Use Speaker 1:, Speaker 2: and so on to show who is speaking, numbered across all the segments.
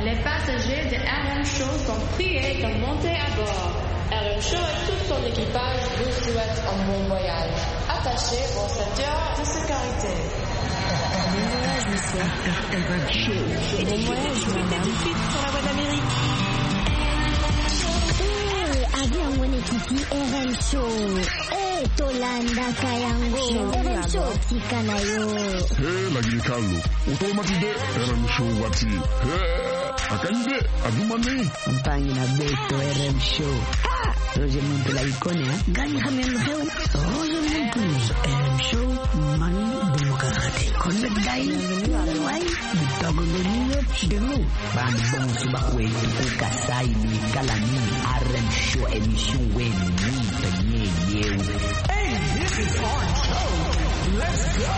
Speaker 1: Les passagers de RM Show sont priés de monter à bord. RM Show et tout son équipage vous souhaitent un bon voyage. Attachez vos ceintures de sécurité.
Speaker 2: Bon voyage, monsieur. RM Show. Bon voyage, madame. Tout de suite sur la voie d'Amérique.
Speaker 3: Avion mwenyekiti RM Show. Tolanda kayango RM Show tika nayo.
Speaker 4: Lagi Carlo. Automatide RM Show wati. Akande adumani.
Speaker 5: Mpangi na beto RM Show. Roger Muntu la ikonia.
Speaker 3: Gani hamelu hewa.
Speaker 5: Roger Muntu RM Show mani demokrati. Konde dai wai bitagondoniyo demu. Bang bong subakwe ukasai ni kalani RM Show emission wen ni penye yeu.
Speaker 6: Hey, this is our show. Let's go.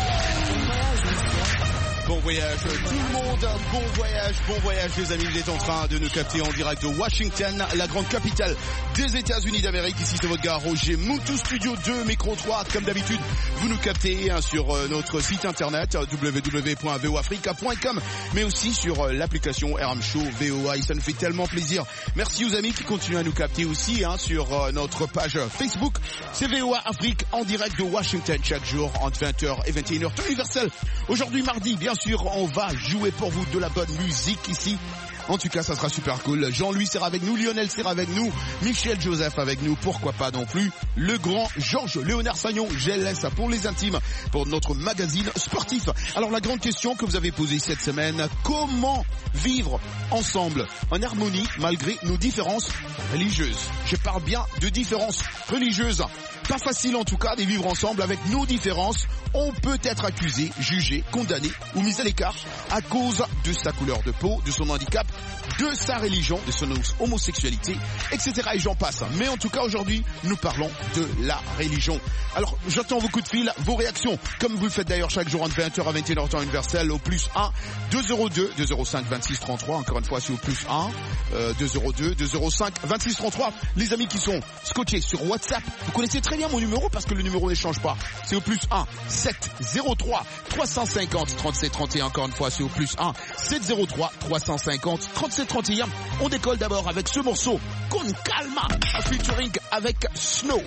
Speaker 7: Bon voyage tout le monde, bon voyage les amis, vous êtes en train de nous capter en direct de Washington, la grande capitale des États-Unis d'Amérique. Ici c'est votre gars Roger Muntu, studio 2, micro 3, comme d'habitude vous nous captez sur notre site internet www.voafrica.com, mais aussi sur l'application RM Show VOA, et ça nous fait tellement plaisir. Merci aux amis qui continuent à nous capter aussi sur notre page Facebook, c'est VOA Afrique en direct de Washington chaque jour entre 20h et 21h temps universel. Aujourd'hui mardi, bien sûr, on va jouer pour vous de la bonne musique ici. En tout cas, ça sera super cool. Jean-Louis sera avec nous, Lionel sera avec nous, Michel Joseph avec nous, pourquoi pas non plus le grand Georges Léonard Sagnon, GLS pour les intimes, pour notre magazine sportif. Alors la grande question que vous avez posée cette semaine, comment vivre ensemble en harmonie malgré nos différences religieuses? Je parle bien de différences religieuses. Pas facile en tout cas de vivre ensemble avec nos différences. On peut être accusé, jugé, condamné ou mis à l'écart à cause de sa couleur de peau, de son handicap, de sa religion, de son homosexualité, etc. et j'en passe. Mais en tout cas aujourd'hui, nous parlons de la religion. Alors j'attends vos coups de fil, vos réactions, comme vous le faites d'ailleurs chaque jour entre 20h à 21h temps universel au plus 1 202 205 26 33. Encore une fois c'est au plus 1 202 205 26 33. Les amis qui sont scotchés sur WhatsApp, vous connaissez très bien mon numéro parce que le numéro ne change pas. C'est au plus 1 703 350 37 31. Encore une fois c'est au plus 1 703 350 37 31. On décolle d'abord avec ce morceau Con Calma, un featuring avec Snow.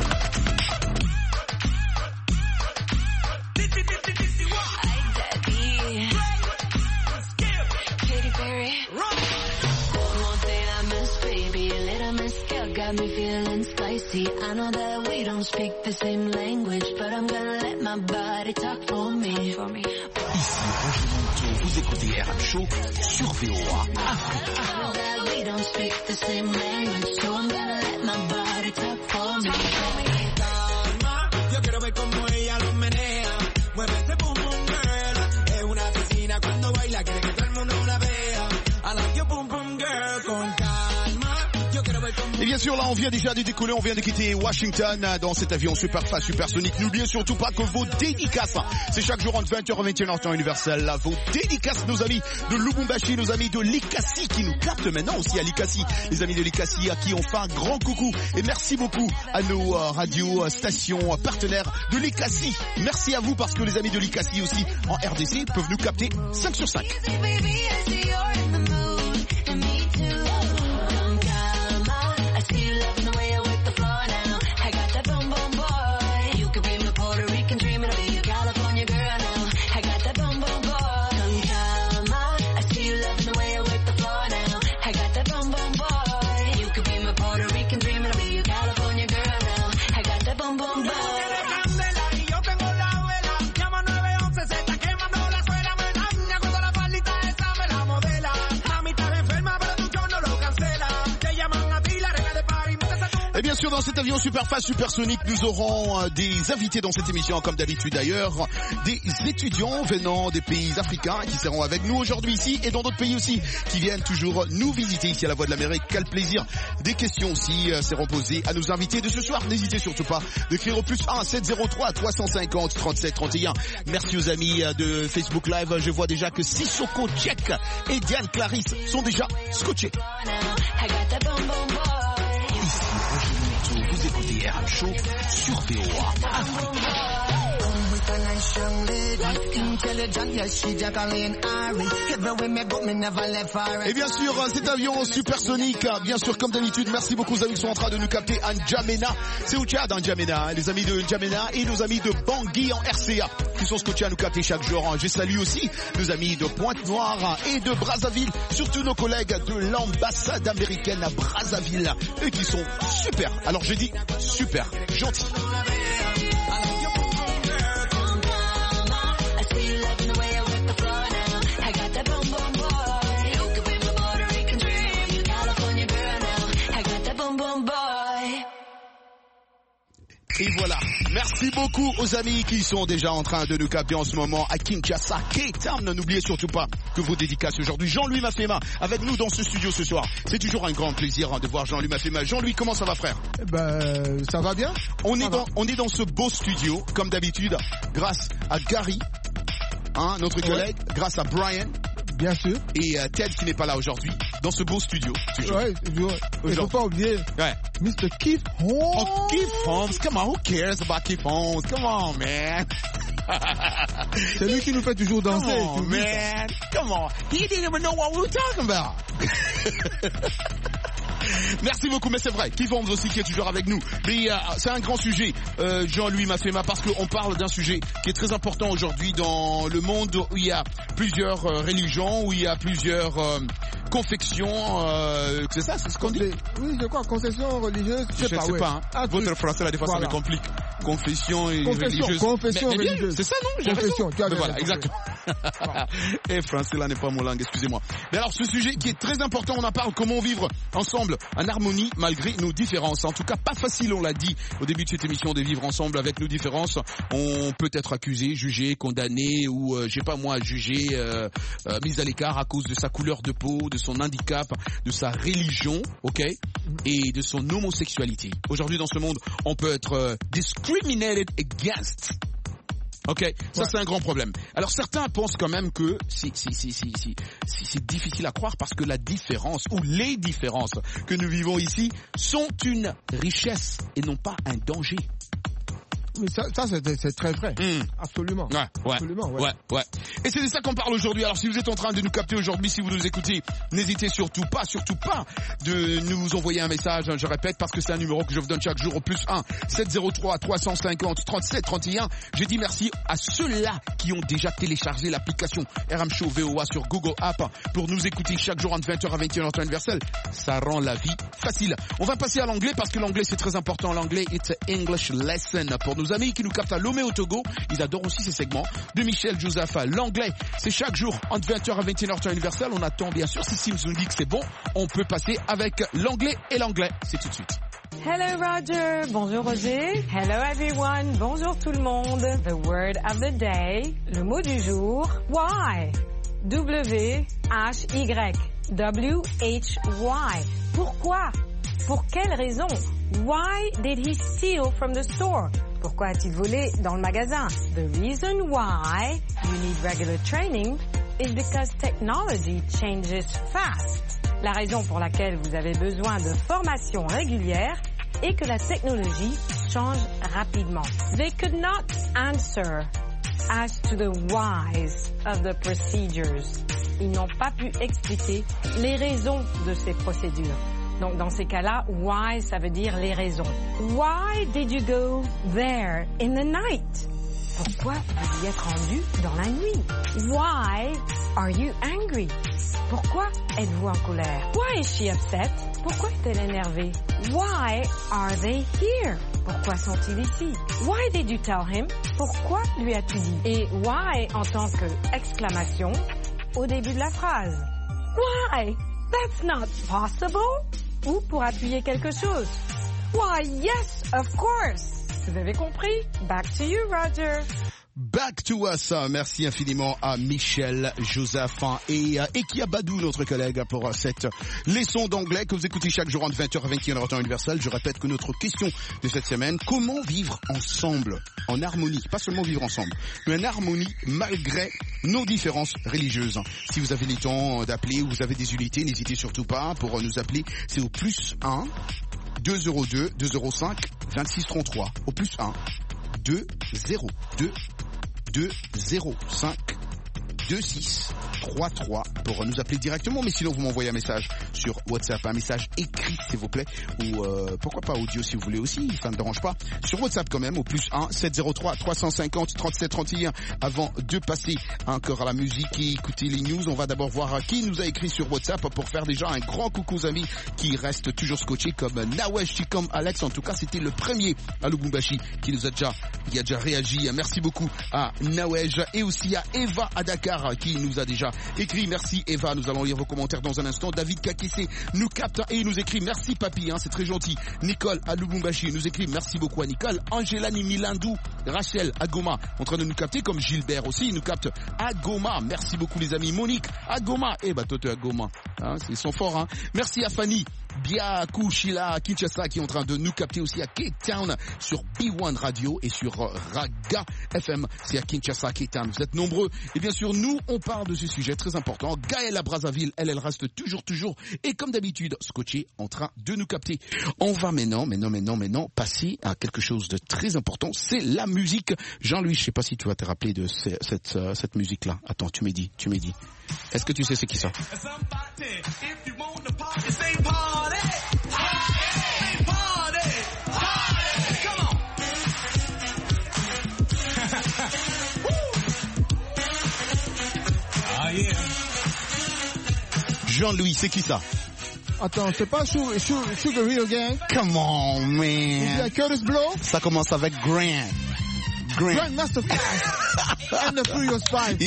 Speaker 8: Got me feeling spicy. I know that we don't speak the same language, but I'm gonna let my body talk for me.
Speaker 6: Ici Roger Muntu, vous écoutez RM Show sur VOA Afrique.
Speaker 8: I know that we don't speak the same language, so I'm gonna let my body talk for me.
Speaker 9: Calma, yo quiero ver como ella lo menea. Mueve ese boom boom girl. Es una asesina cuando baila, quiere que todo el mundo la vea. I like your boom boom girl. Con calma, yo quiero ver como.
Speaker 7: Et bien sûr, là, on vient déjà de décoller, on vient de quitter Washington dans cet avion super fast, supersonique. N'oubliez surtout pas que vos dédicaces, c'est chaque jour entre 20h et 21h temps universel. Là, vos dédicaces, nos amis de Lubumbashi, nos amis de Likasi qui nous captent maintenant aussi à Likasi. Les amis de Likasi à qui on fait un grand coucou. Et merci beaucoup à nos radios, stations, partenaires de Likasi. Merci à vous parce que les amis de Likasi aussi en RDC peuvent nous capter 5 sur 5. Et bien sûr, dans cet avion super fast, supersonique, nous aurons des invités dans cette émission, comme d'habitude d'ailleurs, des étudiants venant des pays africains qui seront avec nous aujourd'hui ici et dans d'autres pays aussi, qui viennent toujours nous visiter ici à la Voix de l'Amérique. Quel plaisir. Des questions aussi seront posées à nos invités de ce soir. N'hésitez surtout pas d'écrire au plus 1 703 350 37 31. Merci aux amis de Facebook Live. Je vois déjà que Sissoko Tchèque et Diane Clarisse sont déjà scotchés.
Speaker 6: Vous écoutez RM Show sur VOA Afrique.
Speaker 9: want a nice young lady. Intelligent, yes, she Jacqueline Ari. Ever with me, but me never left her.
Speaker 7: Et bien sûr, cet avion supersonique, bien sûr, comme d'habitude, merci beaucoup aux amis qui sont en train de nous capter à N'Djamena. C'est au Tchad, N'Djamena, les amis de N'Djamena et nos amis de Bangui en RCA qui sont scotchés à nous capter chaque jour. Je salue aussi nos amis de Pointe-Noire et de Brazzaville, surtout nos collègues de l'ambassade américaine à Brazzaville, eux qui sont super. Alors je dis super, gentils. Et voilà, merci beaucoup aux amis qui sont déjà en train de nous capter en ce moment à Kinshasa, Cape Town. N'oubliez surtout pas que vos dédicaces aujourd'hui. Jean-Louis Mafema avec nous dans ce studio ce soir. C'est toujours un grand plaisir de voir Jean-Louis Mafema. Jean-Louis, comment ça va, frère?
Speaker 10: Ça va bien.
Speaker 7: On est dans ce beau studio, comme d'habitude, grâce à Gary, notre collègue, grâce à Brian.
Speaker 10: Bien sûr.
Speaker 7: Et Ted qui n'est pas là aujourd'hui, dans ce beau studio.
Speaker 10: Ouais, toujours. Il faut pas oublier.
Speaker 7: Ouais.
Speaker 10: Mr. Keith Holmes.
Speaker 7: Oh, Keith Holmes, come on, who cares about Keith Holmes? Come on, man.
Speaker 10: C'est lui qui nous fait toujours danser.
Speaker 7: Come on, man. Come on. He didn't even know what we were talking about. Merci beaucoup, mais c'est vrai, Keith Holmes aussi qui est toujours avec nous. Mais c'est un grand sujet, Jean-Louis Mafema, parce qu'on parle d'un sujet qui est très important aujourd'hui dans le monde où il y a plusieurs religions, où il y a plusieurs confections, c'est ça, c'est ce qu'on dit?
Speaker 10: Oui, je crois, confession religieuse, je sais pas.
Speaker 7: Hein. Votre français, là, des fois, ça me complique. Confession et religieuse.
Speaker 10: Confession religieuse.
Speaker 7: C'est ça, non?
Speaker 10: Confession, tu as bien
Speaker 7: voilà, exactement. Et français, là, n'est pas mon langue, excusez-moi. Mais alors, ce sujet qui est très important, on en parle, comment vivre ensemble en harmonie malgré nos différences. En tout cas, pas facile, on l'a dit au début de cette émission, de vivre ensemble avec nos différences. On peut être accusé, jugé, condamné ou, je sais pas moi, jugé, mis à l'écart à cause de sa couleur de peau, de son handicap, de sa religion, ok, et de son homosexualité. Aujourd'hui, dans ce monde, on peut être discriminated against. Ok, ça c'est un grand problème. Alors certains pensent quand même que c'est difficile à croire parce que la différence ou les différences que nous vivons ici sont une richesse et non pas un danger.
Speaker 10: Mais ça c'est très vrai. Absolument.
Speaker 7: Ouais.
Speaker 10: Absolument, ouais.
Speaker 7: Et c'est de ça qu'on parle aujourd'hui. Alors si vous êtes en train de nous capter aujourd'hui, si vous nous écoutez, n'hésitez surtout pas de nous envoyer un message, je répète, parce que c'est un numéro que je vous donne chaque jour au plus 1 703 350 37 31. Je dis merci à ceux-là qui ont déjà téléchargé l'application RM Show VOA sur Google App pour nous écouter chaque jour entre 20h à 21h temps universel. Ça rend la vie facile. On va passer à l'anglais parce que l'anglais c'est très important. L'anglais, it's an English lesson pour nos amis qui nous captent à Lomé au Togo. Ils adorent aussi ces segments de Michel Joseph. L'anglais, c'est chaque jour entre 20h à 21h temps universel. On attend bien sûr, si Sims nous dit que c'est bon, on peut passer avec l'anglais et l'anglais. C'est tout de suite.
Speaker 11: Hello Roger, bonjour Roger. Hello everyone, bonjour tout le monde. The word of the day, le mot du jour, why. W-H-Y. W-H-Y. Pourquoi? Pour quelle raison? Why did he steal from the store? Pourquoi a-t-il volé dans le magasin? The reason why you need regular training is because technology changes fast. La raison pour laquelle vous avez besoin de formation régulière est que la technologie change rapidement. They could not answer as to the whys of the procedures. Ils n'ont pas pu expliquer les raisons de ces procédures. Donc, dans ces cas-là, why, ça veut dire les raisons. Why did you go there in the night? Pourquoi vous y êtes rendu dans la nuit? Why are you angry? Pourquoi êtes-vous en colère? Why is she upset? Pourquoi est-elle énervée? Why are they here? Pourquoi sont-ils ici? Why did you tell him? Pourquoi lui as-tu dit? Et why en tant que exclamation au début de la phrase. Why? That's not possible. Ou pour appuyer quelque chose. Why, yes, of course. Vous avez compris? Back to you, Roger.
Speaker 7: Back to us. Merci infiniment à Michel Joseph et Ekiabadou, notre collègue, pour cette leçon d'anglais que vous écoutez chaque jour entre 20h et 21h temps universel. Je répète que notre question de cette semaine, comment vivre ensemble, en harmonie, pas seulement vivre ensemble, mais en harmonie malgré nos différences religieuses. Si vous avez le temps d'appeler ou vous avez des unités, n'hésitez surtout pas pour nous appeler. C'est au plus 1 202 205 2633. Au plus 1 202 205 2633 pour nous appeler directement, mais sinon vous m'envoyez un message sur WhatsApp, un message écrit s'il vous plaît, ou pourquoi pas audio si vous voulez aussi, ça ne dérange pas, sur WhatsApp quand même, au plus 1 703 350 37 31. Avant de passer encore à la musique et écouter les news, on va d'abord voir qui nous a écrit sur WhatsApp pour faire déjà un grand coucou aux amis qui restent toujours scotchés comme Nawesh, Chikom, Alex. En tout cas c'était le premier à Lubumbashi qui nous a déjà réagi. Merci beaucoup à Nawesh et aussi à Eva à Dakar qui nous a déjà écrit. Merci Eva, nous allons lire vos commentaires dans un instant. David Kakissé nous capte et il nous écrit merci papy, c'est très gentil. Nicole à Lubumbashi nous écrit merci beaucoup à Nicole. Angela Milandou, Rachel à Goma en train de nous capter, comme Gilbert aussi il nous capte à Goma. Merci beaucoup les amis. Monique à Goma, Toto à Goma, ils sont forts. Merci à Fanny Biakushila Kinshasa qui est en train de nous capter aussi à Cape Town sur B1 Radio et sur Raga FM, c'est à Kinshasa, Cape Town. Vous êtes nombreux et bien sûr nous on parle de ce sujet très important. Gaëlle à Brazzaville, elle reste toujours et comme d'habitude scotché en train de nous capter. On va maintenant passer à quelque chose de très important, c'est la musique. Jean-Louis, je sais pas si tu vas te rappeler de cette musique là. Attends, tu m'as dit. Est-ce que tu sais c'est qui ça? Jean-Louis, c'est qui ça?
Speaker 10: Attends, c'est pas Sugar Hill Gang?
Speaker 7: Come on, man.
Speaker 10: Il y a Curtis Blow?
Speaker 7: Ça commence avec Grand
Speaker 10: Master Flash and the Furious Five.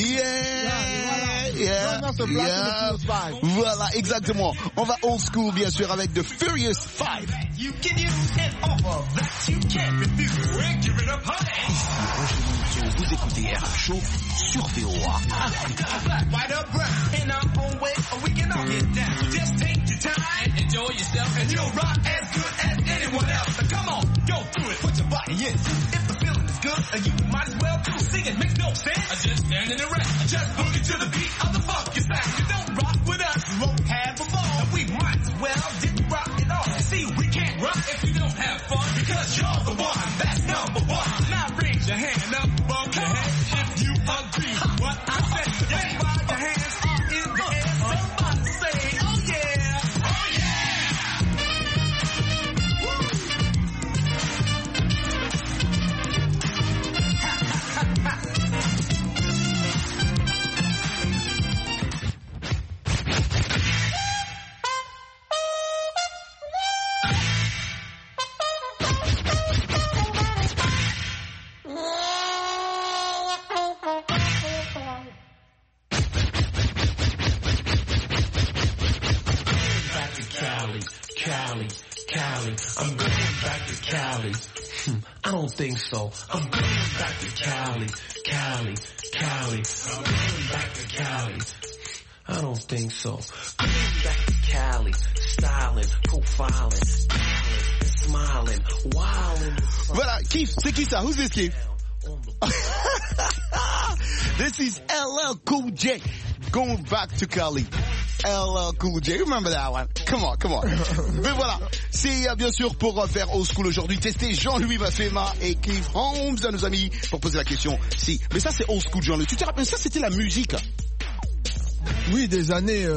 Speaker 7: Voilà, exactement. On va old school, bien sûr, avec The Furious Five. You can use an offer that you can't refuse. We're giving up honey. Vous écoutez RM Show sur VOA Africa. White or brown, in our own way, or we can all get down. Just take your time and enjoy yourself, and you'll rock as good as anyone else. So come on, go through it, put your body in. If the feeling is good, you might as well do sing it. Makes no sense. I just stand in the rest. Just boogie to the beat of the funky sound. You don't rock with us, you won't have a ball. And we might as well didn't rock it all. See, we can't rock if you don't have fun, because you're the one that's number one. Now raise your hand up above your head if you agree with what I said. That's why your hands are in the air. Somebody say, oh yeah, oh yeah. Woo.
Speaker 12: Cali. I'm going back to Cali. I don't think so. I'm going back to Cali. I'm going back to Cali. I don't think so. Going back to Cali. Styling, profiling, smiling, wilding.
Speaker 7: Voilà, Keith, c'est qui ça? Who's this, Keith? This is LL Cool J. Going back to Cali. LL Cool J, remember that one? Come on. Mais voilà, c'est bien sûr pour faire old school aujourd'hui, tester Jean-Louis Bafema et Keith Holmes à nos amis pour poser la question. Si, mais ça c'est old school Jean-Louis. Tu te rappelles, ça c'était la musique?
Speaker 10: Oui, des années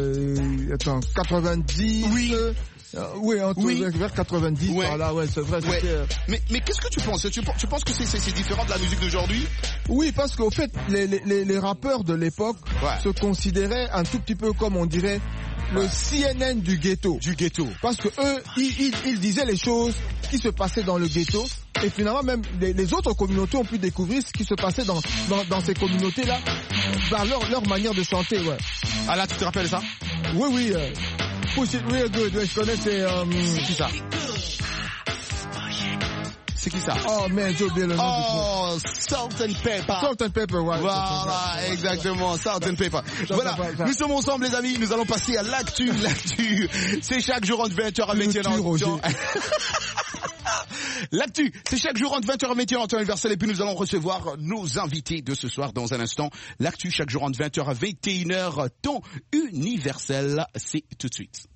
Speaker 10: 90. Oui, vers 90, par là, ouais, c'est vrai.
Speaker 7: Ouais. Mais qu'est-ce que tu penses? Tu penses que c'est différent de la musique d'aujourd'hui?
Speaker 10: Oui, parce qu'au fait, les rappeurs de l'époque se considéraient un tout petit peu comme on dirait le CNN du ghetto. Parce que eux, ils disaient les choses qui se passaient dans le ghetto. Et finalement, même les autres communautés ont pu découvrir ce qui se passait dans ces communautés-là, par leur manière de chanter, ouais.
Speaker 7: Ah là, tu te rappelles ça?
Speaker 10: Oui. Push it real good, ouais, je connais, c'est
Speaker 7: qui ça? C'est qui ça?
Speaker 10: Oh man, j'ai oublié le nom.
Speaker 7: Oh, Salt and Pepper. Ouais. Voilà, exactement, Salt and Pepper. Voilà, nous sommes ensemble les amis, nous allons passer à l'actu. C'est chaque jour entre 20h à 21h. L'actu, c'est chaque jour entre 20h à 21h en temps universel et puis nous allons recevoir nos invités de ce soir dans un instant. L'actu, chaque jour entre 20h à 21h, temps universel, c'est tout de suite.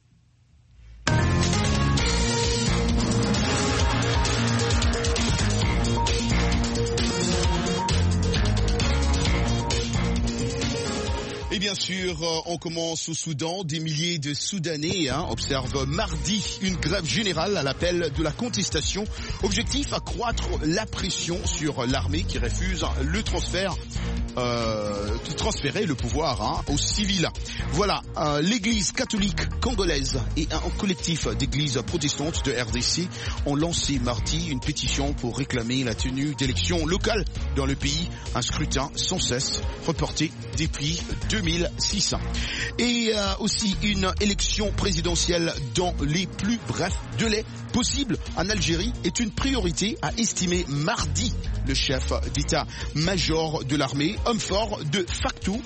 Speaker 7: Et bien sûr, on commence au Soudan. Des milliers de Soudanais observent mardi une grève générale à l'appel de la contestation. Objectif, accroître la pression sur l'armée qui refuse le transfert, de transférer le pouvoir aux civils. Voilà, l'église catholique congolaise et un collectif d'églises protestantes de RDC ont lancé mardi une pétition pour réclamer la tenue d'élections locales dans le pays. Un scrutin sans cesse reporté depuis 2006. Et aussi une élection présidentielle dans les plus brefs délais possibles en Algérie est une priorité, a estimé mardi le chef d'état-major de l'armée, homme fort de facto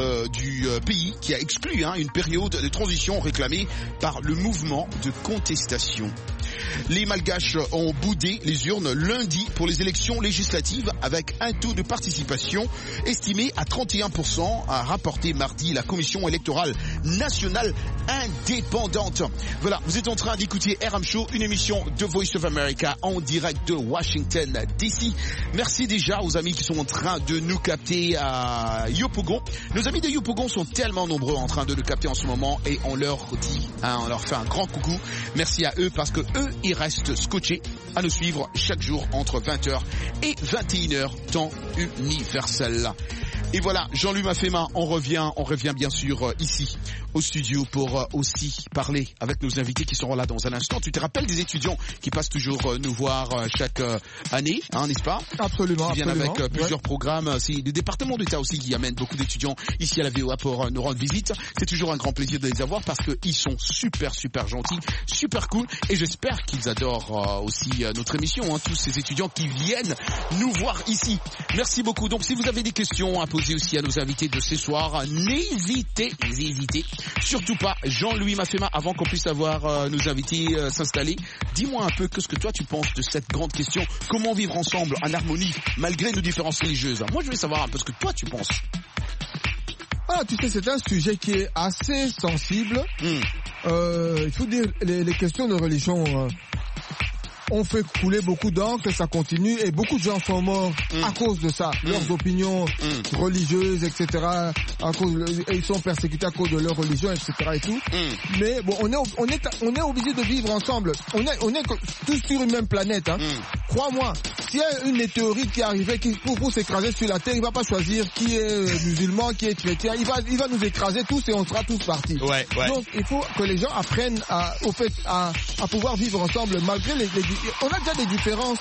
Speaker 7: du pays, qui a exclu une période de transition réclamée par le mouvement de contestation. Les Malgaches ont boudé les urnes lundi pour les élections législatives avec un taux de participation estimé à 31%, a rapporté mardi la Commission électorale nationale indépendante. Voilà, vous êtes en train d'écouter RM Show, une émission de Voice of America en direct de Washington DC. Merci déjà aux amis qui sont en train de nous capter à Yopougon. Nos amis de Yopougon sont tellement nombreux en train de nous capter en ce moment et on leur dit, on leur fait un grand coucou. Merci à eux parce que eux, ils restent scotchés à nous suivre chaque jour entre 20h et 21h, temps universel. Et voilà, Jean-Louis Mafema, on revient bien sûr ici au studio pour aussi parler avec nos invités qui seront là dans un instant. Tu te rappelles des étudiants qui passent toujours nous voir chaque année, n'est-ce pas?
Speaker 10: Absolument.
Speaker 7: Qui viennent avec plusieurs programmes. C'est le département d'État aussi qui amène beaucoup d'étudiants ici à la VOA pour nous rendre visite. C'est toujours un grand plaisir de les avoir parce qu'ils sont super gentils, super cool. Et j'espère qu'ils adorent aussi notre émission, tous ces étudiants qui viennent nous voir ici. Merci beaucoup. Donc si vous avez des questions à poser aussi à nos invités de ce soir, n'hésitez surtout pas. Jean-Louis Mafema, avant qu'on puisse avoir nos invités s'installer, dis-moi un peu ce que toi tu penses de cette grande question. Comment vivre ensemble en harmonie malgré nos différences religieuses? Moi je veux savoir un peu ce que toi tu penses.
Speaker 10: Tu sais, c'est un sujet qui est assez sensible. Il faut dire, les questions de religion ont fait couler beaucoup d'encre, ça continue, et beaucoup de gens sont morts à cause de ça. Leurs opinions religieuses, etc. Ils sont persécutés à cause de leur religion, etc. et tout. Mais bon, on est obligé de vivre ensemble. On est tous sur une même planète. Crois-moi, s'il y a une météorite qui arrivait pour s'écraser sur la Terre, il va pas choisir qui est musulman, qui est chrétien. Il va nous écraser tous et on sera tous partis.
Speaker 7: Ouais.
Speaker 10: Donc il faut que les gens apprennent à pouvoir vivre ensemble malgré on a déjà des différences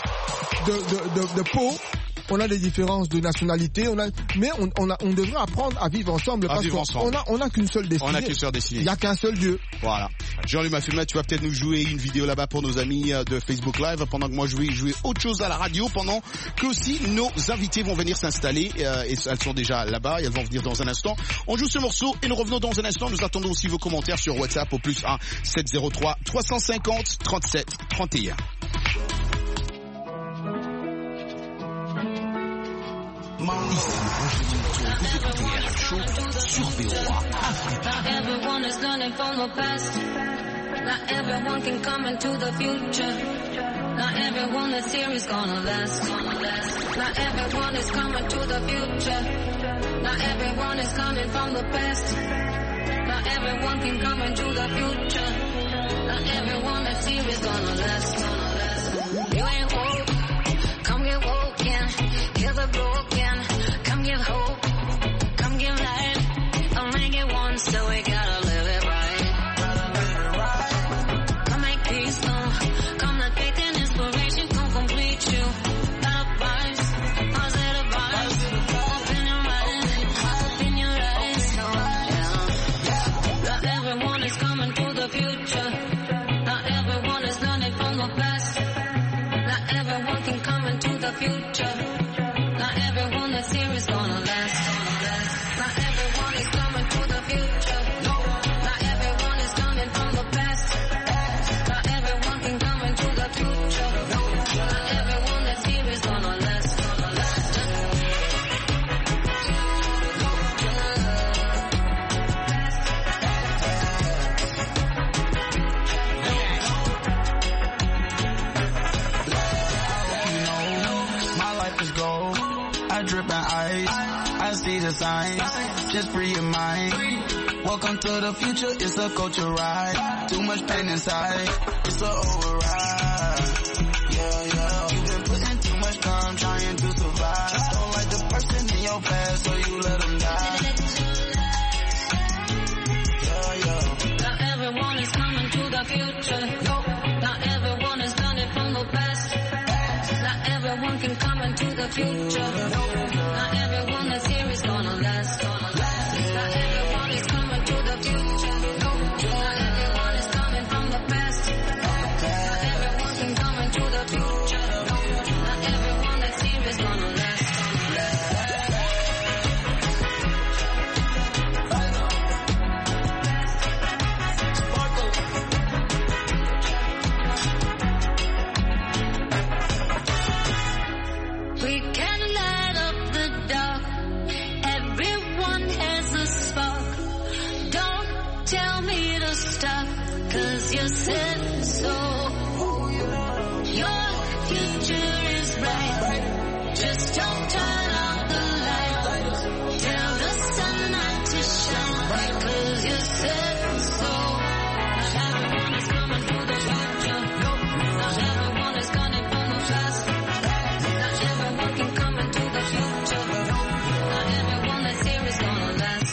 Speaker 10: de peau, on a des différences de nationalité, mais on devrait apprendre à vivre ensemble parce qu'on n'a qu'une seule destinée.
Speaker 7: On n'a qu'une seule destinée.
Speaker 10: Il n'y a qu'un seul Dieu.
Speaker 7: Voilà. Jean-Luc Mafema, tu vas peut-être nous jouer une vidéo là-bas pour nos amis de Facebook Live pendant que moi je vais jouer autre chose à la radio pendant que aussi nos invités vont venir s'installer et elles sont déjà là-bas et elles vont venir dans un instant. On joue ce morceau et nous revenons dans un instant. Nous attendons aussi vos commentaires sur WhatsApp au +1 703 350 37 31.
Speaker 6: Vous écoutez RM Show sur VOA Afrique.
Speaker 8: Not everyone is learning from the past. Not everyone can come into the future. Not everyone that's here is gonna last. Not everyone is coming to the future. Not everyone is coming from the past. Not everyone can come into the future. Not everyone that's here is gonna last. You ain't woke, come get woke, yeah. Hear the broken, come give hope, come give life. I'll make it once, so we gotta live it right. Come make peace, come not faith and inspiration, come complete you. Not vibes, positive vibes. Open your mind, open your eyes. Not everyone is coming to the future. Not everyone is learning from the past. Not everyone can come into the future. Not everyone that's here is gonna last. Not everyone is coming to the future. Not everyone is coming from the past. Not everyone can come into the future. Not everyone that's here is gonna last.
Speaker 9: My life is gold. I drip in ice. I see see the signs. Just free your mind. Welcome to the future, it's a culture ride. Too much pain inside, it's a override. Yeah. You've been putting too much time trying to survive. Don't like the person in your past, so you let them die. Yeah.
Speaker 8: Not everyone is coming to the future. Not everyone is learning from the past. Not everyone can come into the future. Not everyone that's here is gonna last. Not everyone is coming to the future. Not everyone is coming from the past. Not everyone can come into the future. Not everyone that's here is gonna last. We can light up the dark. Everyone has a spark. Don't tell me to stop, 'cause you said so. Your future is bright. Just don't turn off the light. Tell the sun not to shine, 'cause you said so. Not everyone is coming to the future. Not everyone is coming from the past. Not everyone can come into the future. Not everyone that's here is gonna last.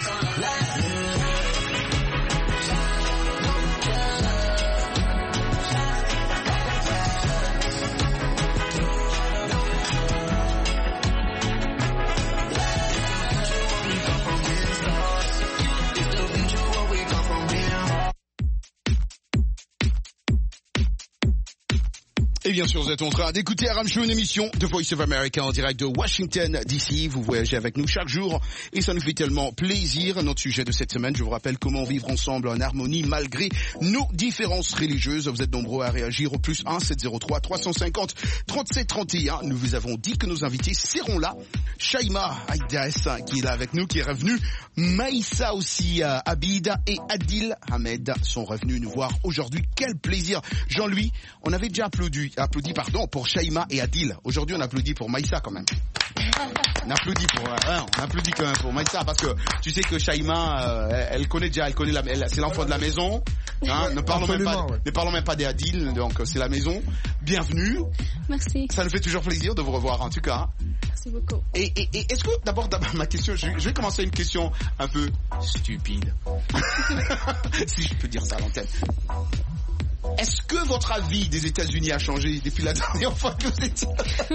Speaker 7: Et bien sûr, vous êtes en train d'écouter RM Show, une émission de Voice of America en direct de Washington DC. Vous voyagez avec nous chaque jour et ça nous fait tellement plaisir. Notre sujet de cette semaine, je vous rappelle comment vivre ensemble en harmonie malgré nos différences religieuses. Vous êtes nombreux à réagir au +1 703 350 37 31. Nous vous avons dit que nos invités seront là. Shaima Aïdas qui est là avec nous, qui est revenu. Maïssa aussi, Abida et Adil Ahmed sont revenus nous voir aujourd'hui. Quel plaisir. Jean-Louis, on avait déjà applaudi pour Shaima et Adil. Aujourd'hui, on applaudit pour Maïssa quand même. On applaudit quand même pour Maïssa parce que tu sais que Shaima, elle connaît c'est l'enfant de la maison. Hein, ne parlons même pas des Adil, donc c'est la maison. Bienvenue.
Speaker 13: Merci.
Speaker 7: Ça nous fait toujours plaisir de vous revoir en tout cas.
Speaker 13: Merci beaucoup.
Speaker 7: Et est-ce que d'abord ma question, je vais commencer une question un peu stupide, si je peux dire ça à l'antenne. Est-ce que votre avis des États-Unis a changé depuis la dernière fois que vous étiez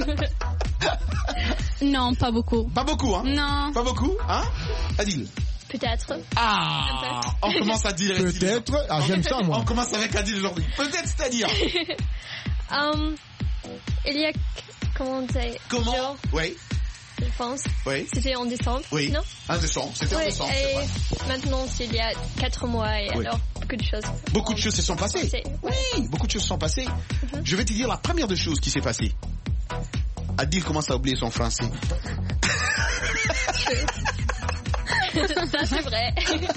Speaker 13: Non, pas beaucoup.
Speaker 7: Pas beaucoup, hein?
Speaker 13: Non.
Speaker 7: Pas beaucoup, hein? Adil?
Speaker 13: Peut-être.
Speaker 7: Ah! On commence à dire.
Speaker 10: Peut-être. Ah, j'aime ça, moi.
Speaker 7: On commence avec Adil aujourd'hui. Peut-être, c'est-à-dire?
Speaker 13: Il y a... Comment?
Speaker 7: Oui.
Speaker 13: Je pense.
Speaker 7: Oui.
Speaker 13: C'était en décembre.
Speaker 7: Oui.
Speaker 13: Non?
Speaker 7: En décembre. C'était en décembre, c'est vrai.
Speaker 13: Maintenant, c'est il y a 4 mois et alors, beaucoup de choses.
Speaker 7: Beaucoup de choses se sont passées. Oui, beaucoup de choses se sont passées. Je vais te dire la première des choses qui s'est passée. Adil commence à oublier son français.
Speaker 13: Ça, c'est vrai.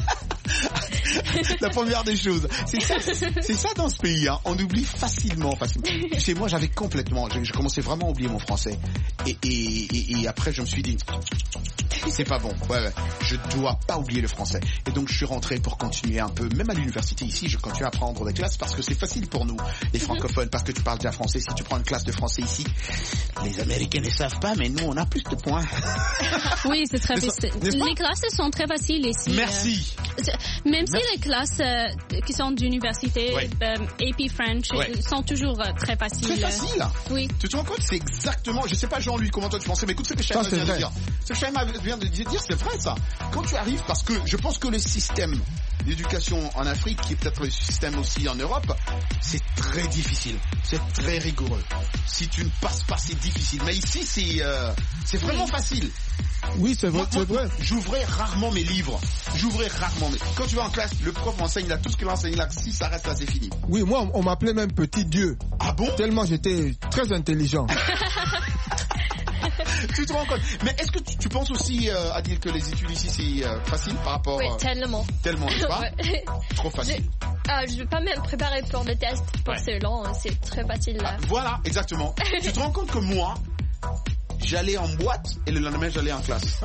Speaker 7: La première des choses, c'est ça dans ce pays, hein. On oublie facilement. Tu sais, moi j'avais complètement, je commençais vraiment à oublier mon français. Et après je me suis dit, c'est pas bon. Ouais, je dois pas oublier le français. Et donc je suis rentré pour continuer un peu, même à l'université ici, je continue à prendre des classes parce que c'est facile pour nous, les francophones, parce que tu parles bien français. Si tu prends une classe de français ici, les Américains ne savent pas, mais nous on a plus de points.
Speaker 13: Oui, c'est très facile. Les classes sont très faciles ici.
Speaker 7: Merci.
Speaker 13: Même si les classes qui sont d'université, AP French, sont toujours très faciles.
Speaker 7: Très facile.
Speaker 13: Oui.
Speaker 7: Tu te rends compte, c'est exactement, je sais pas Jean-Louis comment toi tu pensais, mais écoute ce que Shaima vient de dire. Ce que Shaima vient de dire, c'est vrai ça. Quand tu arrives, parce que je pense que le système d'éducation en Afrique, qui est peut-être le système aussi en Europe, c'est très difficile. C'est très rigoureux. Si tu ne passes pas, c'est difficile. Mais ici, c'est vraiment facile.
Speaker 10: Oui, c'est vrai, c'est vrai.
Speaker 7: J'ouvrais rarement mes livres. Quand tu vas en classe, le prof enseigne là, tout ce qu'il enseigne là, si ça reste là, c'est fini.
Speaker 10: Oui, moi, on m'appelait même Petit Dieu.
Speaker 7: Ah bon?
Speaker 10: Tellement j'étais très intelligent.
Speaker 7: Tu te rends compte? Mais est-ce que tu penses aussi à dire que les études ici c'est facile par rapport...
Speaker 13: Oui, tellement.
Speaker 7: Tellement, n'est-ce pas? Trop facile.
Speaker 13: Je ne vais pas même préparer pour le test pour ce long, c'est très facile là.
Speaker 7: Voilà, exactement. Tu te rends compte que moi, j'allais en boîte et le lendemain j'allais en classe.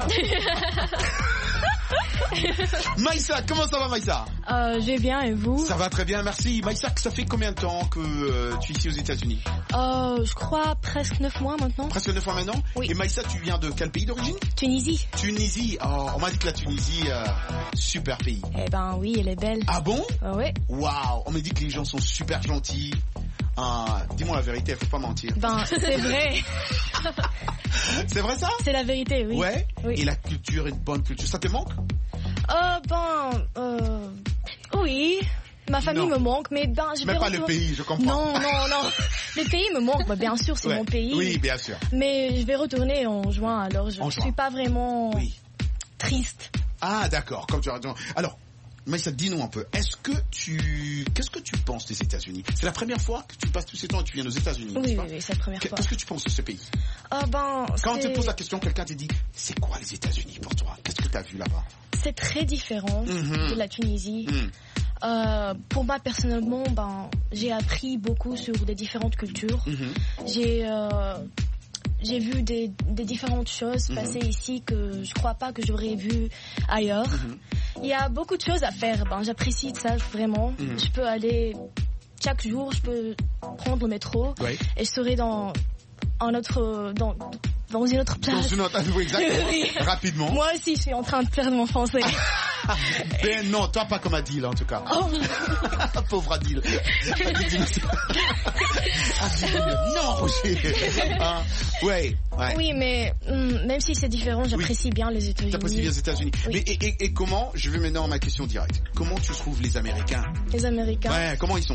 Speaker 7: Maïssa, comment ça va Maïssa?
Speaker 14: Je vais bien et vous?
Speaker 7: Ça va très bien, merci. Maïssa, ça fait combien de temps que tu es ici aux États-Unis?
Speaker 14: Je crois presque 9 mois maintenant.
Speaker 7: Presque 9 mois maintenant?
Speaker 14: Oui.
Speaker 7: Et Maïssa, tu viens de quel pays d'origine?
Speaker 14: Tunisie.
Speaker 7: Tunisie, on m'a dit que la Tunisie, super pays.
Speaker 14: Eh ben oui, elle est belle.
Speaker 7: Ah bon?
Speaker 14: Ouais.
Speaker 7: Waouh, on m'a dit que les gens sont super gentils. Dis-moi la vérité, faut pas mentir.
Speaker 14: Ben, c'est vrai.
Speaker 7: C'est vrai ça?
Speaker 14: C'est la vérité, oui.
Speaker 7: Ouais?
Speaker 14: Oui.
Speaker 7: Et la culture, une bonne culture, ça te manque?
Speaker 14: Oui. Ma famille me manque, mais je vais
Speaker 7: pas le pays, je comprends.
Speaker 14: Non. Le pays me manque, bien sûr, c'est mon pays.
Speaker 7: Oui, bien sûr.
Speaker 14: Mais je vais retourner en juin, alors je suis pas vraiment triste.
Speaker 7: Ah, d'accord, comme tu as raison. Alors, Maïssa, dis-nous un peu, qu'est-ce que tu penses des États-Unis? C'est la première fois que tu passes tous ces temps et tu viens aux États-Unis?
Speaker 14: Oui, c'est la première fois.
Speaker 7: Qu'est-ce que tu penses de ce pays? Quand on te pose la question, quelqu'un te dit, c'est quoi les États-Unis pour toi? Qu'est-ce que tu as vu là-bas?
Speaker 14: C'est très différent de la Tunisie. Pour moi, personnellement, j'ai appris beaucoup sur des différentes cultures. J'ai vu des différentes choses passer ici que je crois pas que j'aurais vu ailleurs. Il y a beaucoup de choses à faire. J'apprécie ça vraiment. Je peux aller chaque jour, je peux prendre le métro et je serai dans une autre place.
Speaker 7: Dans une autre, oui, exactement.
Speaker 14: Oui.
Speaker 7: Rapidement.
Speaker 14: Moi aussi, je suis en train de perdre mon français.
Speaker 7: Ben non, toi pas comme Adil en tout cas.
Speaker 14: Oh.
Speaker 7: Pauvre Adil. Non, Roger. Ouais.
Speaker 14: Oui, mais même si c'est différent, j'apprécie bien les États-Unis.
Speaker 7: T'apprécies bien les États-Unis. Oui. Mais et comment, je vais maintenant à ma question directe. Comment tu trouves les Américains?
Speaker 14: Les Américains?
Speaker 7: Ouais, comment ils sont?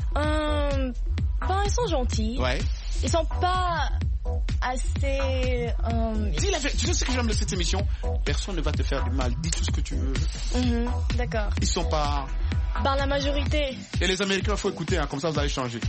Speaker 14: Ils sont gentils.
Speaker 7: Ouais.
Speaker 14: Ils sont pas assez...
Speaker 7: Dis la vérité. Tu sais ce que j'aime de cette émission? Personne ne va te faire du mal. Dis tout ce que tu veux.
Speaker 14: D'accord.
Speaker 7: Ils sont pas...
Speaker 14: La majorité.
Speaker 7: Et les Américains, il faut écouter, comme ça vous allez changer.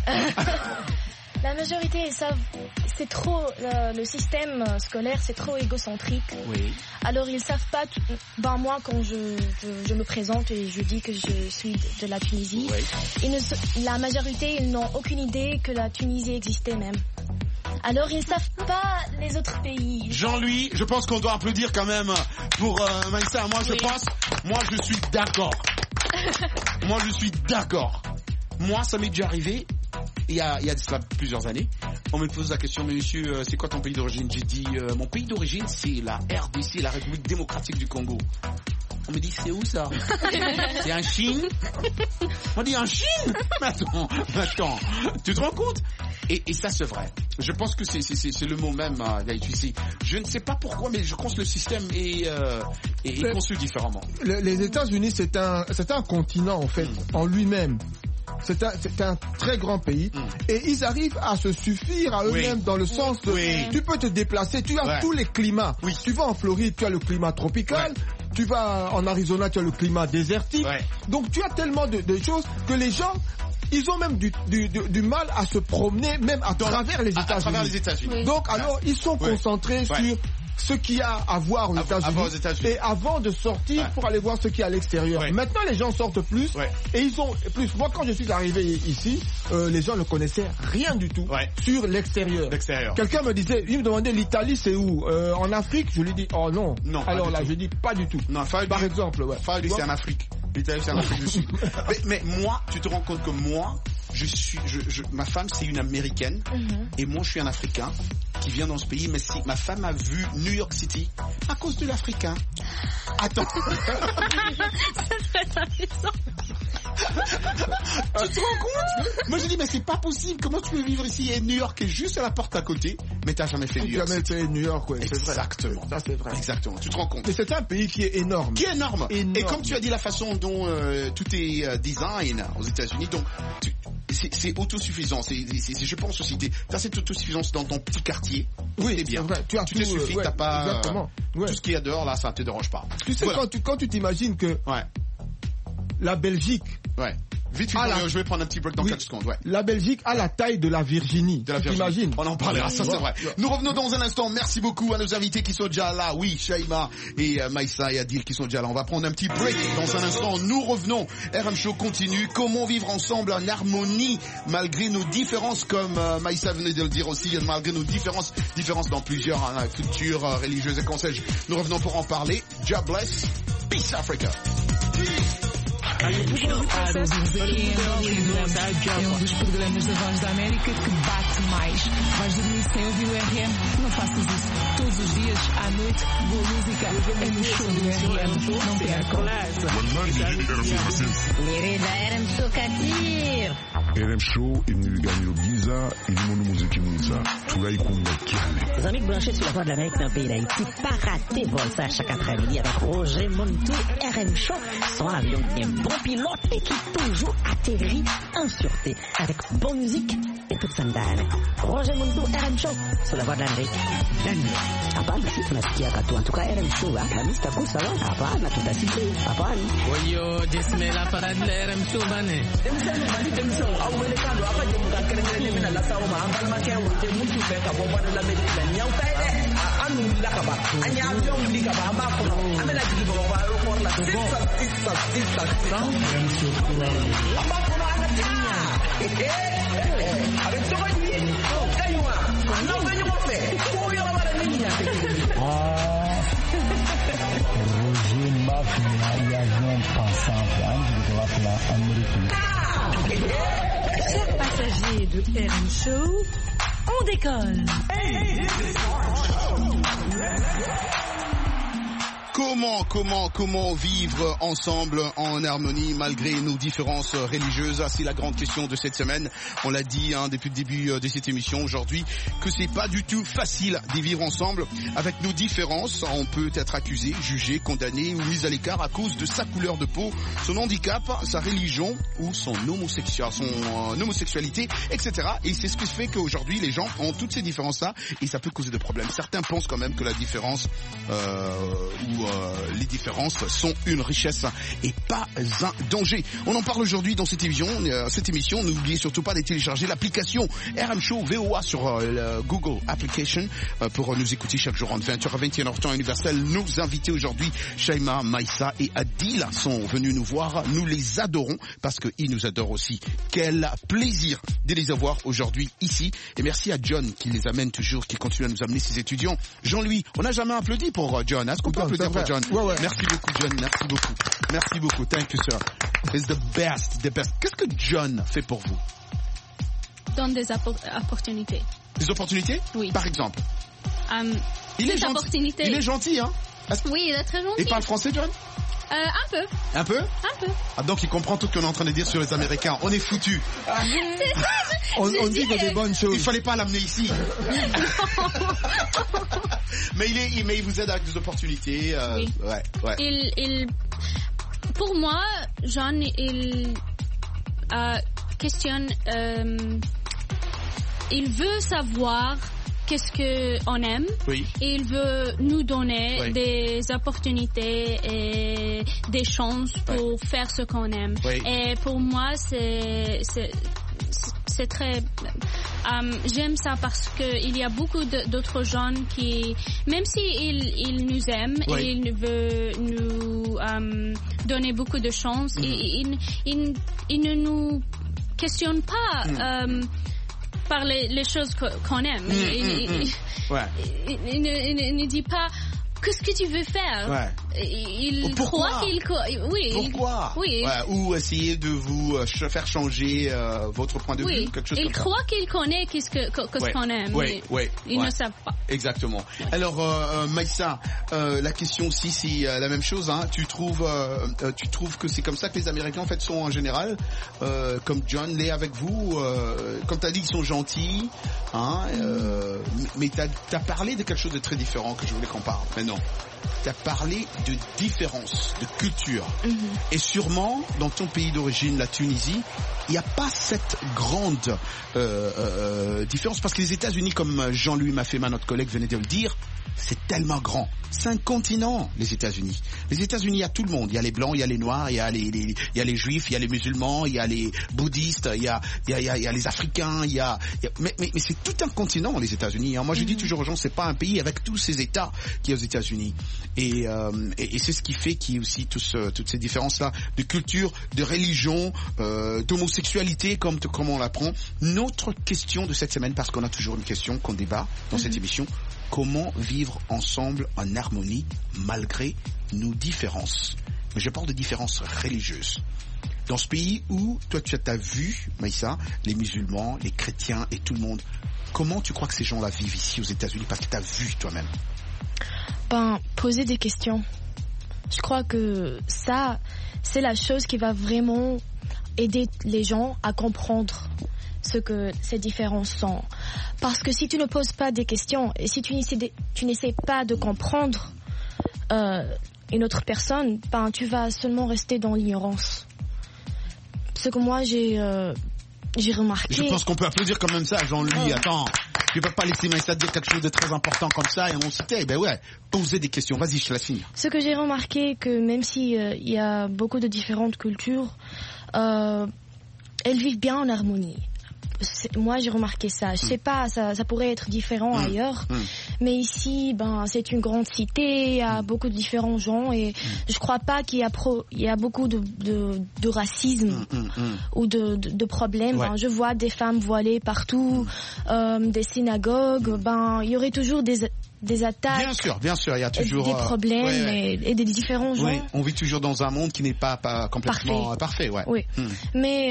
Speaker 14: La majorité, ils savent, c'est trop, le système scolaire, c'est trop égocentrique.
Speaker 7: Oui.
Speaker 14: Alors ils savent pas, moi quand je me présente et je dis que je suis de la Tunisie, la majorité, ils n'ont aucune idée que la Tunisie existait même. Alors ils savent pas les autres pays.
Speaker 7: Jean-Louis, je pense qu'on doit applaudir quand même pour Maïssa. Moi je suis d'accord. Moi je suis d'accord. Moi ça m'est déjà arrivé. Il y a de cela plusieurs années, on me pose la question, mais monsieur, c'est quoi ton pays d'origine? J'ai dit, mon pays d'origine, c'est la RDC, la République démocratique du Congo. On me dit, c'est où ça? C'est en Chine? On dit, en Chine? Mais attends, tu te rends compte? Et ça, c'est vrai. Je pense que c'est le mot même à utiliser. Je ne sais pas pourquoi, mais je pense que le système est conçu différemment.
Speaker 10: Les États-Unis, c'est un continent, en fait, en lui-même. C'est un très grand pays et ils arrivent à se suffire à eux-mêmes dans le sens de tu peux te déplacer, tu as tous les climats. Tu vas en Floride, tu as le climat tropical, tu vas en Arizona, tu as le climat désertique. Donc tu as tellement de choses que les gens ils ont même du mal à se promener même à travers les États-Unis. Donc alors ils sont concentrés sur ce qu'il y a à voir aux États-Unis et avant de sortir pour aller voir ce qu'il y a à l'extérieur. Maintenant les gens sortent plus et ils ont plus. Moi quand je suis arrivé ici, les gens ne connaissaient rien du tout sur l'extérieur. Quelqu'un me disait, il me demandait l'Italie c'est où? En Afrique? Je lui dis oh non. Alors là je dis pas du tout.
Speaker 7: Non,
Speaker 10: par exemple,
Speaker 7: c'est en Afrique. L'Italie c'est en Afrique du Sud. mais moi, tu te rends compte que moi, ma femme c'est une Américaine et moi je suis un Africain qui vient dans ce pays, mais si ma femme a vu New York City à cause de l'Africain. Attends. Tu te rends compte? Moi je dis mais c'est pas possible, comment tu peux vivre ici et New York est juste à la porte à côté, mais t'as jamais fait New York.
Speaker 10: Jamais fait New York, c'est vrai.
Speaker 7: Exactement.
Speaker 10: Ça c'est vrai.
Speaker 7: Exactement. Tu te rends compte?
Speaker 10: Mais c'est un pays qui est énorme.
Speaker 7: Et comme tu as dit la façon dont tout est design aux États-Unis, donc c'est autosuffisant. Je pense aussi t'as cette autosuffisance dans ton petit quartier.
Speaker 10: Oui,
Speaker 7: c'est bien.
Speaker 10: Vrai.
Speaker 7: Tu te suffis, t'as pas
Speaker 10: exactement.
Speaker 7: Tout ce qu'il y a dehors là, ça te dérange pas.
Speaker 10: Tu sais quand tu t'imagines que la Belgique
Speaker 7: Vite, je vais prendre un petit break dans 4 secondes. Ouais.
Speaker 10: La Belgique a la taille de la Virginie. T'imagines?
Speaker 7: On en parlera, ça c'est vrai. Nous revenons dans un instant. Merci beaucoup à nos invités qui sont déjà là. Oui, Shaima et Maïssa et Adil qui sont déjà là. On va prendre un petit break dans un instant. Nous revenons. RM Show continue. Comment vivre ensemble en harmonie malgré nos différences, comme Maïssa venait de le dire aussi, malgré nos différences dans plusieurs cultures religieuses et qu'on sait. Nous revenons pour en parler. God bless. Peace Africa.
Speaker 15: É um dos programas da Voz da América que bate mais. Vais dormir sem ouvir o RM? Não faças isso. Todos os dias, à noite, boa música é no show do RM. Não percam.
Speaker 3: RM Show Katir.
Speaker 4: RM Show, il nous gagne au Giza, il nous musique Moussa. Tout là, il compte Kiale.
Speaker 5: Les amis branchés sur la Voix de l'Amérique dans le pays d'Haïti, pas rater Volsa chaque après-midi avec Roger Montou, RM Show, son avion qui est un bon pilote et qui toujours atterrit en sûreté avec bonne musique et toute sandale. Roger Montou, RM Show, sur la Voix de l'Amérique. Hapana, sisi tunasikia katu. En tout cas, RM Show, Alhamisi takusa wa? Hapana, tutasikia. Hapana.
Speaker 15: Oyo, Dismela parade la RM Show bane.
Speaker 11: Chers passagers de RM Show, on décolle.
Speaker 7: Comment vivre ensemble en harmonie malgré nos différences religieuses? C'est la grande question de cette semaine. On l'a dit depuis le début de cette émission aujourd'hui que c'est pas du tout facile d'y vivre ensemble avec nos différences. On peut être accusé, jugé, condamné ou mis à l'écart à cause de sa couleur de peau, son handicap, sa religion ou son homosexualité, etc. Et c'est ce qui fait qu'aujourd'hui les gens ont toutes ces différences-là et ça peut causer des problèmes. Certains pensent quand même que la différence les différences sont une richesse et pas un danger. On en parle aujourd'hui dans cette émission. N'oubliez surtout pas de télécharger l'application RM Show VOA sur Google Application pour nous écouter chaque jour en 20h à 21h temps universel. Nos invités aujourd'hui, Shaima, Maïssa et Adil, sont venus nous voir. Nous les adorons parce qu'ils nous adorent aussi. Quel plaisir de les avoir aujourd'hui ici. Et merci à John qui les amène toujours, qui continue à nous amener ses étudiants. Jean-Louis, on n'a jamais applaudi pour John. Est-ce qu'on peut applaudir pour John? Ouais. Merci beaucoup, John. Merci beaucoup. Thank you, sir. It's the best. Qu'est-ce que John fait pour vous?
Speaker 13: Donne des opportunités.
Speaker 7: Des opportunités?
Speaker 13: Oui.
Speaker 7: Par exemple?
Speaker 13: Il est
Speaker 7: gentil, hein?
Speaker 13: Oui, il est très gentil.
Speaker 7: Il parle français, John?
Speaker 13: Un peu.
Speaker 7: Un peu?
Speaker 13: Un peu.
Speaker 7: Ah, donc il comprend tout ce qu'on est en train de dire sur les Américains. On est foutus.
Speaker 13: C'est ça.
Speaker 10: On dit que des bonnes choses.
Speaker 7: Il fallait pas l'amener ici. mais il vous aide avec des opportunités.
Speaker 13: Oui.
Speaker 7: Ouais.
Speaker 13: Pour moi, John, il questionne. Il veut savoir qu'est-ce qu'on aime.
Speaker 7: Oui.
Speaker 13: Et il veut nous donner des opportunités et des chances pour faire ce qu'on aime.
Speaker 7: Oui.
Speaker 13: Et pour moi, c'est très... j'aime ça parce qu'il y a beaucoup d'autres jeunes qui, même s'ils nous aiment et ils veulent nous donner beaucoup de chances, ils ne nous questionnent pas par les choses qu'on aime. Il ne dit pas qu'est-ce que tu veux faire. Il croit qu'il... Oui.
Speaker 7: Pourquoi?
Speaker 13: Oui.
Speaker 7: Ou essayer de vous faire changer votre point de vue, quelque chose comme ça.
Speaker 13: Il croit qu'il connaît qu'est-ce qu'on aime. Ils ne savent pas.
Speaker 7: Exactement. Alors, Maïssa, la question aussi, c'est la même chose. Hein. Tu trouves que c'est comme ça que les Américains en fait sont en général, comme John l'est avec vous. Comme tu as dit, ils sont gentils. Hein, mais tu as parlé de quelque chose de très différent que je voulais qu'on parle. Mais non. Tu as parlé de différence de culture. Et sûrement, dans ton pays d'origine, la Tunisie, il n'y a pas cette grande différence. Parce que les États-Unis, comme Jean-Louis Maffema, notre collègue, venait de le dire, c'est tellement grand. C'est un continent, les États-Unis. Les États-Unis, il y a tout le monde. Il y a les blancs, il y a les noirs, il y a les juifs, il y a les musulmans, il y a les bouddhistes, il y a les africains, mais c'est tout un continent, les États-Unis. Moi, je dis toujours aux gens, c'est pas un pays avec tous ces États qu'il y a aux États-Unis. Et c'est ce qui fait qu'il y a aussi toutes ces différences-là de culture, de religion, d'homosexualité, comme on l'apprend. Notre question de cette semaine, parce qu'on a toujours une question qu'on débat dans cette émission. Comment vivre ensemble en harmonie malgré nos différences? Mais je parle de différences religieuses. Dans ce pays où toi tu as vu, Maïssa, les musulmans, les chrétiens et tout le monde, comment tu crois que ces gens-là vivent ici aux États-Unis parce que tu as vu toi-même?
Speaker 14: Poser des questions. Je crois que ça, c'est la chose qui va vraiment aider les gens à comprendre ce que ces différences sont. Parce que si tu ne poses pas des questions et si tu n'essaies pas de comprendre une autre personne, tu vas seulement rester dans l'ignorance. Ce que moi j'ai remarqué.
Speaker 7: Je pense qu'on peut applaudir quand même ça, Jean-Louis. Attends, tu ne peux pas laisser Maïssa dire quelque chose de très important comme ça et on s'était. Poser des questions. Vas-y, je te laisse finir.
Speaker 14: Ce que j'ai remarqué, que même si il y a beaucoup de différentes cultures, elles vivent bien en harmonie. Moi j'ai remarqué ça. Je sais pas, ça pourrait être différent ailleurs, mais ici c'est une grande cité, il y a beaucoup de différents gens et je crois pas qu'il y a beaucoup de racisme ou de problèmes. Je vois des femmes voilées partout, des synagogues, il y aurait toujours des attaques.
Speaker 7: Bien sûr, il y a toujours
Speaker 14: des problèmes et des différents gens.
Speaker 7: Oui, on vit toujours dans un monde qui n'est pas complètement parfait.
Speaker 14: Oui. Mais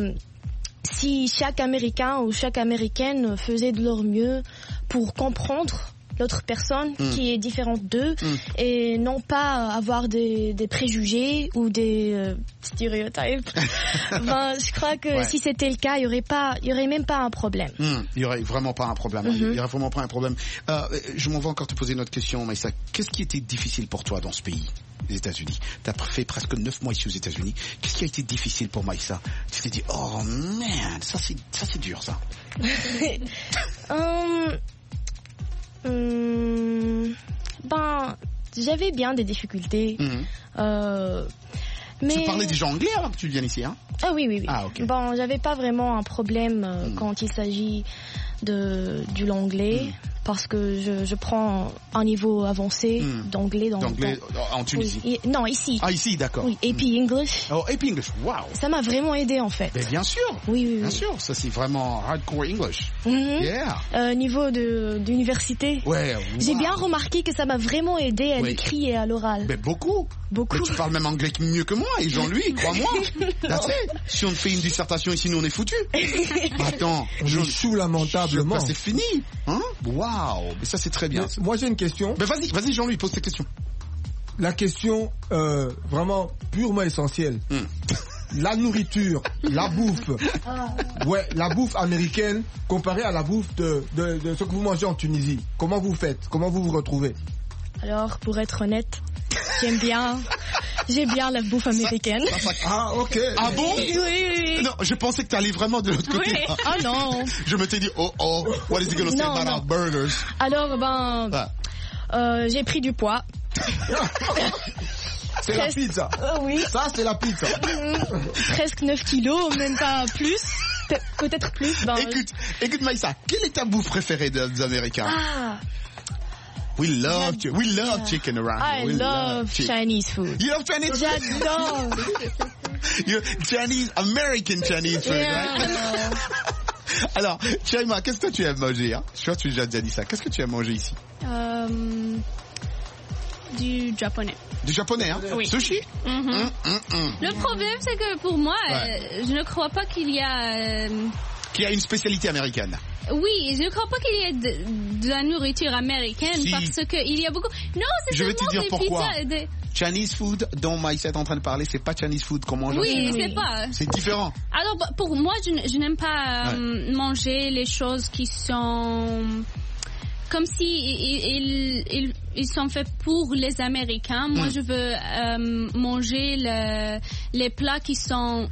Speaker 14: si chaque Américain ou chaque Américaine faisait de leur mieux pour comprendre l'autre personne qui est différente d'eux et non pas avoir des préjugés ou des stéréotypes, je crois que si c'était le cas, il y aurait même pas un problème.
Speaker 7: Il y aurait vraiment pas un problème. Il y aurait vraiment pas un problème. Je m'en vais encore te poser une autre question, Maïssa. Qu'est-ce qui était difficile pour toi dans ce pays, les États-Unis? Tu as fait presque 9 mois ici aux États-Unis. Qu'est-ce qui a été difficile pour Maïssa? Tu t'es dit, oh merde, ça c'est dur ça.
Speaker 14: J'avais bien des difficultés. Mais...
Speaker 7: Tu parlais déjà anglais avant que tu viennes ici, hein?
Speaker 14: Ah oui.
Speaker 7: Ah, okay.
Speaker 14: J'avais pas vraiment un problème quand il s'agit du l'anglais. Parce que je prends un niveau avancé d'anglais
Speaker 7: en Tunisie.
Speaker 14: Oui. Non, ici.
Speaker 7: Ah, ici, d'accord.
Speaker 14: Oui, AP English.
Speaker 7: Oh, AP English, wow.
Speaker 14: Ça m'a vraiment aidé en fait.
Speaker 7: Mais bien sûr.
Speaker 14: Oui.
Speaker 7: Bien sûr, ça c'est vraiment hardcore English.
Speaker 14: Yeah. Niveau d'université.
Speaker 7: Ouais. Wow.
Speaker 14: J'ai bien remarqué que ça m'a vraiment aidé à l'écrit et à l'oral.
Speaker 7: Mais beaucoup. Mais tu parles même anglais mieux que moi et Jean-Louis, crois-moi. Si on fait une dissertation ici, nous on est foutus. Attends,
Speaker 10: je joue lamentablement.
Speaker 7: C'est fini. Hein? Waouh, mais ça c'est très bien.
Speaker 10: Mais moi j'ai une question.
Speaker 7: Mais vas-y Jean-Louis, pose tes questions.
Speaker 10: La question vraiment purement essentielle. La nourriture, la bouffe. La bouffe américaine comparée à la bouffe de ce que vous mangez en Tunisie. Comment vous faites? Comment vous vous retrouvez?
Speaker 14: Alors, pour être honnête, j'aime bien la bouffe américaine.
Speaker 10: Ah, ok.
Speaker 7: Ah bon?
Speaker 14: Oui.
Speaker 7: Non, je pensais que t'allais vraiment de l'autre côté.
Speaker 14: Oui. Ah non.
Speaker 7: Je m'étais dit, what is he gonna say about our burgers?
Speaker 14: Alors, j'ai pris du poids.
Speaker 10: C'est la pizza.
Speaker 14: Oui.
Speaker 10: Ça, c'est la pizza.
Speaker 14: Presque 9 kilos, même pas plus. Peut-être plus.
Speaker 7: Écoute Maïssa, quelle est ta bouffe préférée des Américains? We love chicken around here.
Speaker 14: I love Chinese food.
Speaker 7: You love Chinese food?
Speaker 14: J'adore.
Speaker 7: American Chinese food, right? Alors, Chaima, qu'est-ce que tu aimes manger, hein? Je crois que tu as déjà dit ça. Qu'est-ce que tu aimes manger ici?
Speaker 13: Du japonais.
Speaker 7: Du japonais, hein?
Speaker 13: Oui.
Speaker 7: Sushi?
Speaker 13: Le problème, c'est que pour moi, je ne crois pas qu'il y a...
Speaker 7: Qu'il y a une spécialité américaine.
Speaker 13: Oui, je ne crois pas qu'il y ait de la nourriture américaine parce qu'il y a beaucoup... Non, c'est
Speaker 7: je vais te dire
Speaker 13: des
Speaker 7: pourquoi.
Speaker 13: Pizzas,
Speaker 7: Chinese food dont Maïssa est en train de parler, c'est pas Chinese food qu'on mange.
Speaker 13: Oui, c'est pas.
Speaker 7: C'est différent.
Speaker 13: Alors, pour moi, je n'aime pas manger les choses qui sont comme si ils sont faits pour les Américains. Moi, je veux manger les plats qui sont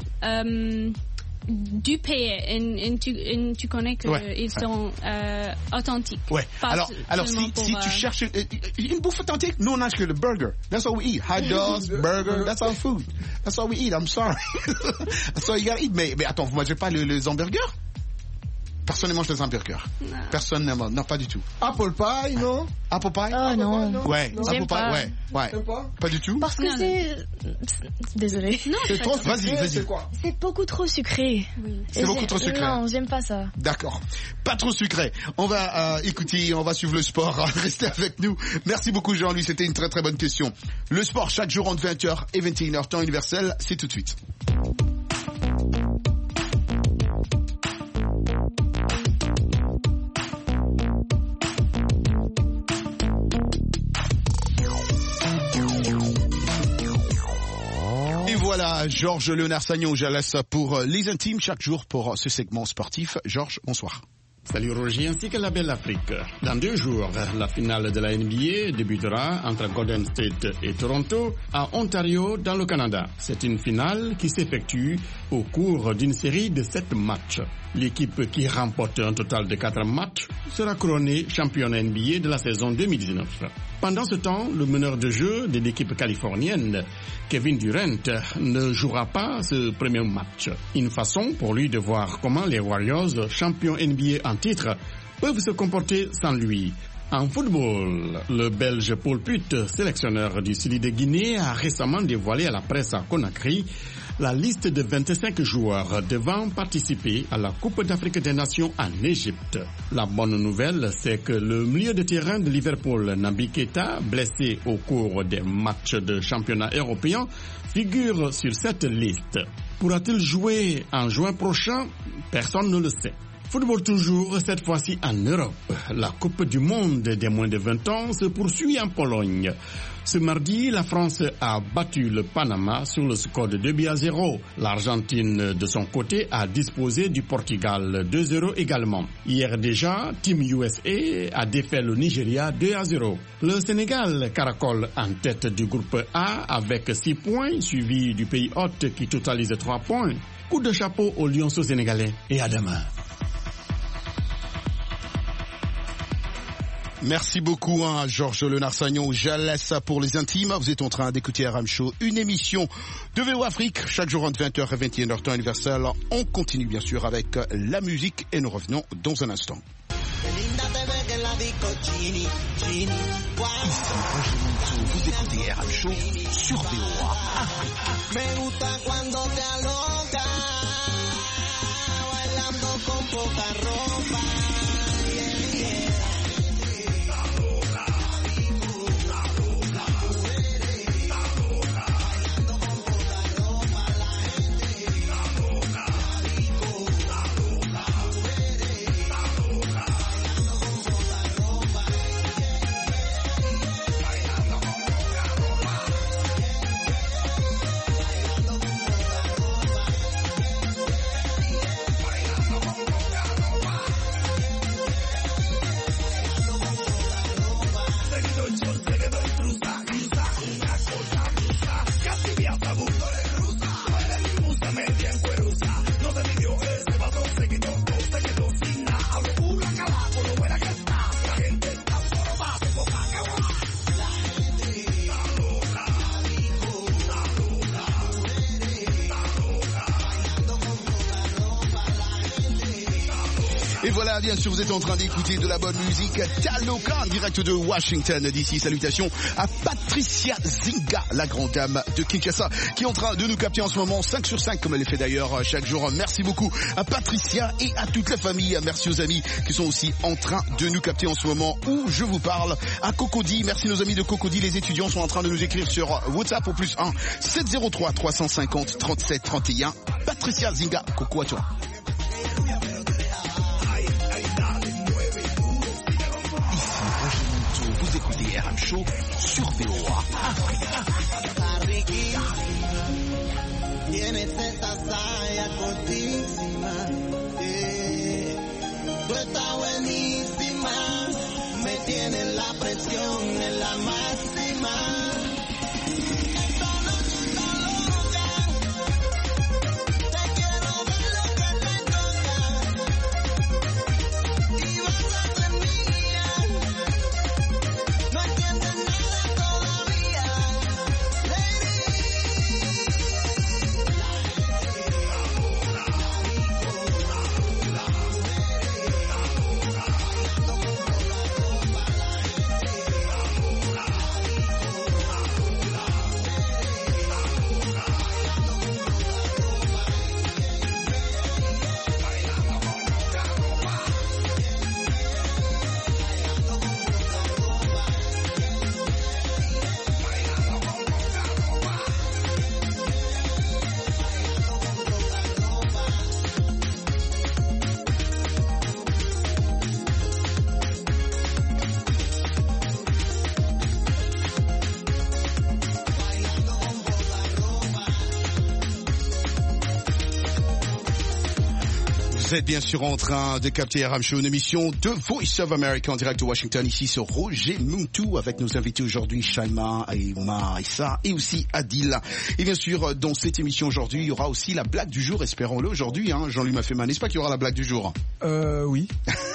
Speaker 13: du pays. Et tu connais qu'ils sont authentiques.
Speaker 16: Ouais. Alors si tu cherches une bouffe authentique, nous on a que le burger. That's all we eat. Hot dogs, burger, that's our food. That's all we eat. I'm sorry. That's all you gotta eat. Mais attends, vous mangez pas les hamburgers? Personne ne mange les hamburgers. Personne n'aime, non, pas du tout.
Speaker 10: Apple pie, non?
Speaker 16: Apple pie?
Speaker 14: Oh non.
Speaker 16: Ouais, apple pie, ouais. Pas du tout?
Speaker 14: Parce que c'est... Désolée.
Speaker 13: Non,
Speaker 16: c'est trop... Vas-y.
Speaker 10: C'est quoi?
Speaker 14: C'est beaucoup trop sucré.
Speaker 13: Oui.
Speaker 16: C'est beaucoup trop sucré?
Speaker 14: Non, j'aime pas ça.
Speaker 16: D'accord. Pas trop sucré. On va écouter, on va suivre le sport. Restez avec nous. Merci beaucoup Jean-Louis, c'était une très très bonne question. Le sport chaque jour entre 20h et 21h, temps universel, c'est tout de suite. Et voilà, Georges Léonard Sagnon, je laisse pour les intimes chaque jour pour ce segment sportif. Georges, bonsoir.
Speaker 17: Salut Roger ainsi que la belle Afrique. Dans 2 jours, la finale de la NBA débutera entre Golden State et Toronto à Ontario dans le Canada. C'est une finale qui s'effectue au cours d'une série de 7 matchs. L'équipe qui remporte un total de 4 matchs sera couronnée championne NBA de la saison 2019. Pendant ce temps, le meneur de jeu de l'équipe californienne, Kevin Durant, ne jouera pas ce premier match. Une façon pour lui de voir comment les Warriors, champions NBA en titre, peuvent se comporter sans lui. En football, le Belge Paul Putt, sélectionneur du Sud de Guinée, a récemment dévoilé à la presse à Conakry la liste de 25 joueurs devant participer à la Coupe d'Afrique des Nations en Égypte. La bonne nouvelle, c'est que le milieu de terrain de Liverpool, Naby Keita, blessé au cours des matchs de championnat européen, figure sur cette liste. Pourra-t-il jouer en juin prochain? Personne ne le sait. Football toujours, cette fois-ci en Europe. La Coupe du Monde des moins de 20 ans se poursuit en Pologne. Ce mardi, la France a battu le Panama sur le score de 2-0. L'Argentine, de son côté, a disposé du Portugal 2-0 également. Hier déjà, Team USA a défait le Nigeria 2-0. Le Sénégal caracole en tête du groupe A avec 6 points, suivi du pays hôte qui totalise 3 points. Coup de chapeau aux Lionceaux sénégalais et à demain.
Speaker 7: Merci beaucoup, Georges Léonard Sagnon. Je laisse pour les intimes. Vous êtes en train d'écouter RM Show, une émission de VO Afrique, chaque jour entre 20h et 21h, temps universel. On continue bien sûr avec la musique et nous revenons dans un instant.
Speaker 6: Vous écoutez RM Show sur VOA Afrique.
Speaker 9: Me gusta cuando te aloca, bailando con poca ropa.
Speaker 7: Et voilà, bien sûr, vous êtes en train d'écouter de la bonne musique. Taloka, en direct de Washington, d'ici. Salutations à Patricia Zinga, la grande dame de Kinshasa, qui est en train de nous capter en ce moment 5 sur 5, comme elle le fait d'ailleurs chaque jour. Merci beaucoup à Patricia et à toute la famille. Merci aux amis qui sont aussi en train de nous capter en ce moment où je vous parle. À Cocody, merci nos amis de Cocody. Les étudiants sont en train de nous écrire sur WhatsApp au +1 703 350 37 31. Patricia Zinga, coucou à toi.
Speaker 6: Vous écoutez RM Show sur VOA Afrique.
Speaker 9: Tienes esta saya cortísima, tú estás buenísima, me
Speaker 7: Vous êtes bien sûr en train de capter RM Show, une émission de Voice of America en direct de Washington, ici sur Roger Muntu, avec nos invités aujourd'hui, Shaima et Maïssa, et aussi Adil. Et bien sûr, dans cette émission aujourd'hui, il y aura aussi la blague du jour, espérons-le aujourd'hui, hein. Jean-Louis Maffema, n'est-ce pas qu'il y aura la blague du jour?
Speaker 10: Oui.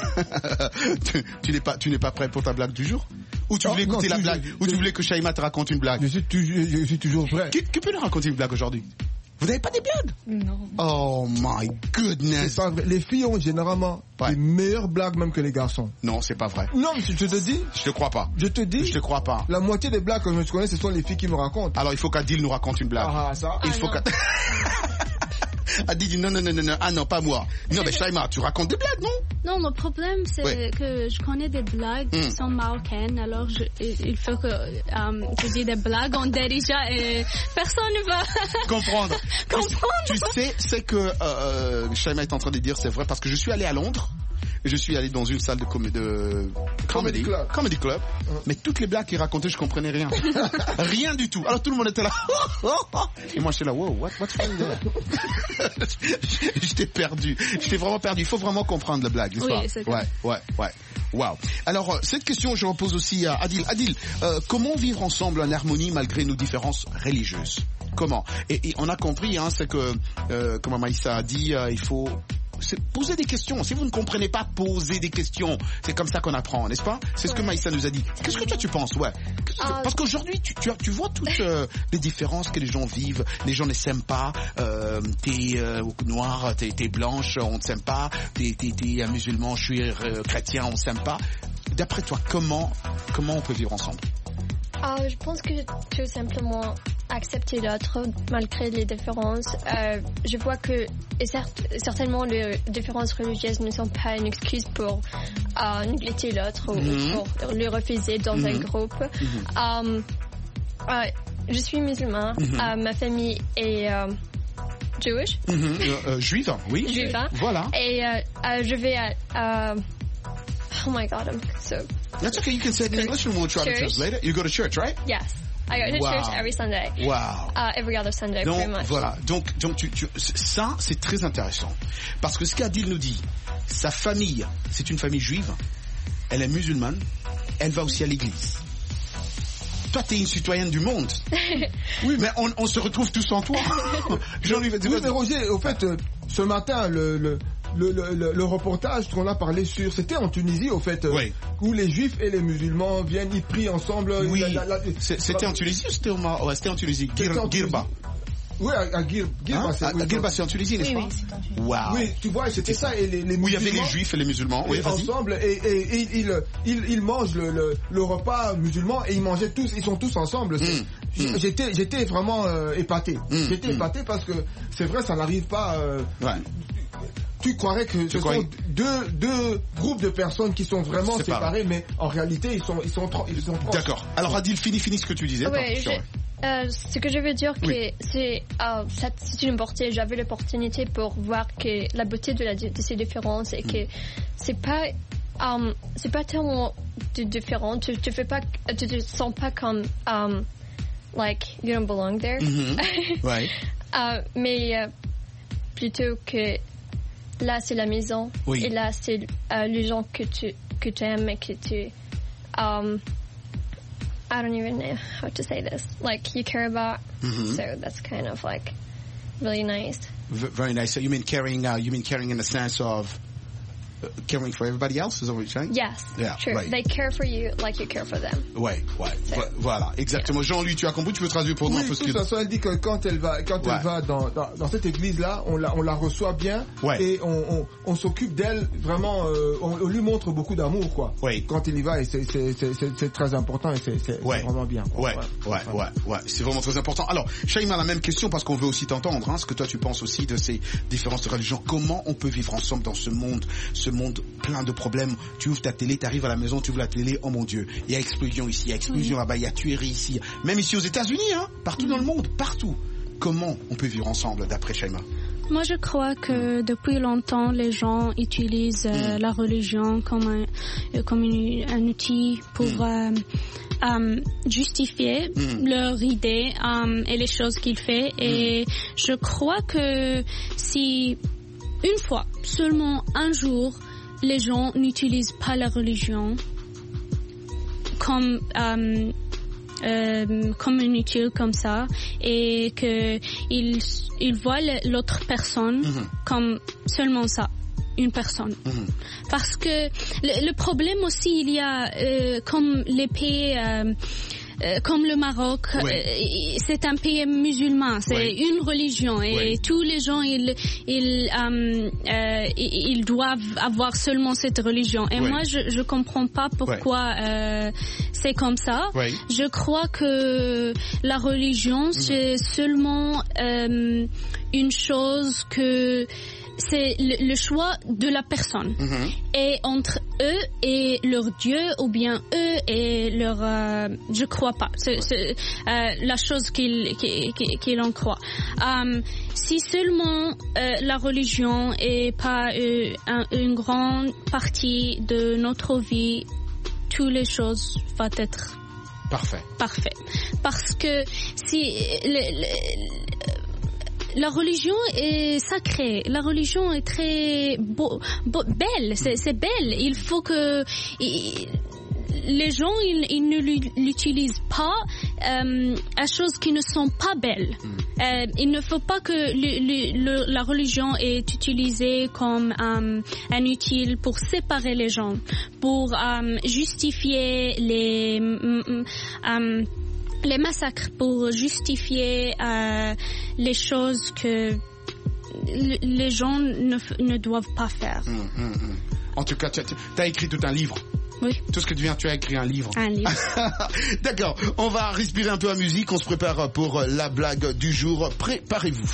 Speaker 7: Tu n'es pas prêt pour ta blague du jour? Ou tu voulais écouter la blague? Ou tu voulais que Shaima te raconte une blague?
Speaker 10: Je suis toujours prêt.
Speaker 7: Qui peut nous raconter une blague aujourd'hui? Vous n'avez pas des blagues?
Speaker 14: Non.
Speaker 7: Oh my goodness.
Speaker 10: Les filles ont généralement les meilleures blagues même que les garçons.
Speaker 7: Non, c'est pas vrai.
Speaker 10: Non, mais je te dis.
Speaker 7: Je te crois pas.
Speaker 10: Je te dis.
Speaker 7: Je te crois pas.
Speaker 10: La moitié des blagues que je connais, ce sont les filles qui me racontent.
Speaker 7: Alors il faut qu'Adil nous raconte une blague.
Speaker 10: Ah, ça.
Speaker 7: Il faut qu'Adil dit non. Ah non, pas moi. Non, mais Shaima, tu racontes des blagues, non?
Speaker 13: Non, le problème, c'est que je connais des blagues qui sont marocaines, alors il faut que je dise des blagues en déjà et personne ne va
Speaker 7: comprendre. Tu sais, c'est que Shaima est en train de dire, c'est vrai, parce que je suis allé à Londres. Je suis allé dans une salle de comedy club. Mais toutes les blagues qu'il racontait, je comprenais rien. Rien du tout. Alors tout le monde était là. Et moi, j'étais là, wow, what's funny there? J'étais perdu. J'étais vraiment perdu. Il faut vraiment comprendre la blague, n'est-ce pas?
Speaker 13: C'est
Speaker 7: ouais. Wow. Alors, cette question, je repose aussi à Adil. Adil, comment vivre ensemble en harmonie malgré nos différences religieuses? Comment? Et on a compris, hein, c'est que, comme Maïssa a dit, il faut poser des questions. Si vous ne comprenez pas, posez des questions. C'est comme ça qu'on apprend, n'est-ce pas? C'est ce que Maïssa nous a dit. Qu'est-ce que toi tu penses? Parce qu'aujourd'hui, tu vois toutes les différences que les gens vivent. Les gens ne s'aiment pas. T'es noir, t'es blanche, on ne s'aime pas. T'es un musulman, je suis chrétien, on ne s'aime pas. D'après toi, comment on peut vivre ensemble?
Speaker 14: Je pense que tout simplement accepter l'autre malgré les différences. Je vois que certainement les différences religieuses ne sont pas une excuse pour négliger l'autre ou pour le refuser dans un groupe. Je suis musulman. Ma famille est Jewish.
Speaker 7: Juive, oui.
Speaker 14: Juive.
Speaker 7: Voilà.
Speaker 14: Et je vais à oh my God, I'm so...
Speaker 7: That's okay, you can say it in English and we'll try to translate it. You go to church, right?
Speaker 14: Yes. I go to church every Sunday.
Speaker 7: Wow.
Speaker 14: Every other Sunday,
Speaker 7: donc,
Speaker 14: pretty much.
Speaker 7: Voilà. Donc ça, c'est très intéressant. Parce que ce qu'Adil nous dit, sa famille, c'est une famille juive, elle est musulmane, elle va aussi à l'église. Toi, t'es une citoyenne du monde. Oui, mais on se retrouve tous en toi.
Speaker 10: Oui, mais Roger, au fait, ce matin, le reportage qu'on a parlé sur, c'était en Tunisie, au fait, où les Juifs et les musulmans viennent, ils prient ensemble.
Speaker 7: Oui. C'était en Tunisie ou c'était c'était en Tunisie? Girba.
Speaker 10: Oui, à Girba.
Speaker 7: Girba, c'est en Tunisie, n'est-ce pas?
Speaker 10: Wow. Oui, tu vois, c'était ça. Et les musulmans,
Speaker 7: où il y avait les Juifs et les musulmans. Oui,
Speaker 10: ensemble, et ils mangent le repas musulman et ils sont tous ensemble. J'étais vraiment épaté. J'étais épaté parce que c'est vrai, ça n'arrive pas. Tu croirais que ce sont deux groupes de personnes qui sont vraiment séparés, mais en réalité, ils sont proches.
Speaker 7: D'accord. Alors, Adil, finis ce que tu disais.
Speaker 14: Ce que je veux dire, que c'est une beauté. J'avais l'opportunité pour voir que la beauté de ces différences et que c'est pas tellement différent. Tu te sens pas comme like you don't belong there. Mais plutôt que là c'est la maison et là c'est les gens que tu aimes et que tu I don't even know how to say this. Like you care about. So that's kind of like really nice.
Speaker 7: Very nice. So you mean caring in the sense of caring for everybody else? Is that what you're saying?
Speaker 14: Yes.
Speaker 7: Yeah.
Speaker 14: True.
Speaker 7: Right.
Speaker 14: They care for you like you care for them.
Speaker 7: Ouais. Voilà. Exactement. Jean-Louis, tu as compris? Tu peux traduire pour nous?
Speaker 10: Oui, de toute façon, elle dit que quand elle va dans cette église-là, on la reçoit bien et on s'occupe d'elle vraiment, on lui montre beaucoup d'amour, quoi. Quand il y va, et c'est très important et c'est vraiment bien.
Speaker 7: Ouais. C'est vraiment très important. Alors, Shaima, la même question parce qu'on veut aussi t'entendre, hein, ce que toi tu penses aussi de ces différences de religion. Comment on peut vivre ensemble dans ce monde plein de problèmes? Tu ouvres ta télé, tu arrives à la maison, tu ouvres la télé, oh mon Dieu, il y a explosion ici, il y a explosion là-bas, il y a tuerie ici, même ici aux États-Unis, hein, partout dans le monde, partout. Comment on peut vivre ensemble d'après Shaima?
Speaker 13: Moi, je crois que depuis longtemps, les gens utilisent la religion comme un outil pour justifier leur idée et les choses qu'ils font. Et je crois que si une fois, seulement un jour, les gens n'utilisent pas la religion comme inutile comme ça, et que ils voient l'autre personne comme seulement ça, une personne. Parce que le problème aussi, il y a comme les pays comme le Maroc, c'est un pays musulman, c'est une religion, et tous les gens ils doivent avoir seulement cette religion. Et moi, je comprends pas pourquoi c'est comme ça. Je crois que la religion, c'est seulement une chose que c'est le choix de la personne. Et entre eux et leur Dieu, ou bien eux et leur... je crois pas. C'est la chose qu'ils en croient. Si seulement la religion est pas une grande partie de notre vie, toutes les choses vont être parfait. Parce que si... la religion est sacrée, la religion est très belle, c'est belle. Il faut que les gens ils ne l'utilisent pas à choses qui ne sont pas belles. Il ne faut pas que la religion est utilisée comme inutile pour séparer les gens, pour justifier les massacres, pour justifier les choses que les gens ne doivent pas faire.
Speaker 16: En tout cas, tu as écrit tout un livre.
Speaker 13: Oui.
Speaker 16: Tout ce que tu viens, tu as écrit un livre.
Speaker 13: Un livre.
Speaker 16: D'accord, on va respirer un peu à musique, on se prépare pour la blague du jour. Préparez-vous.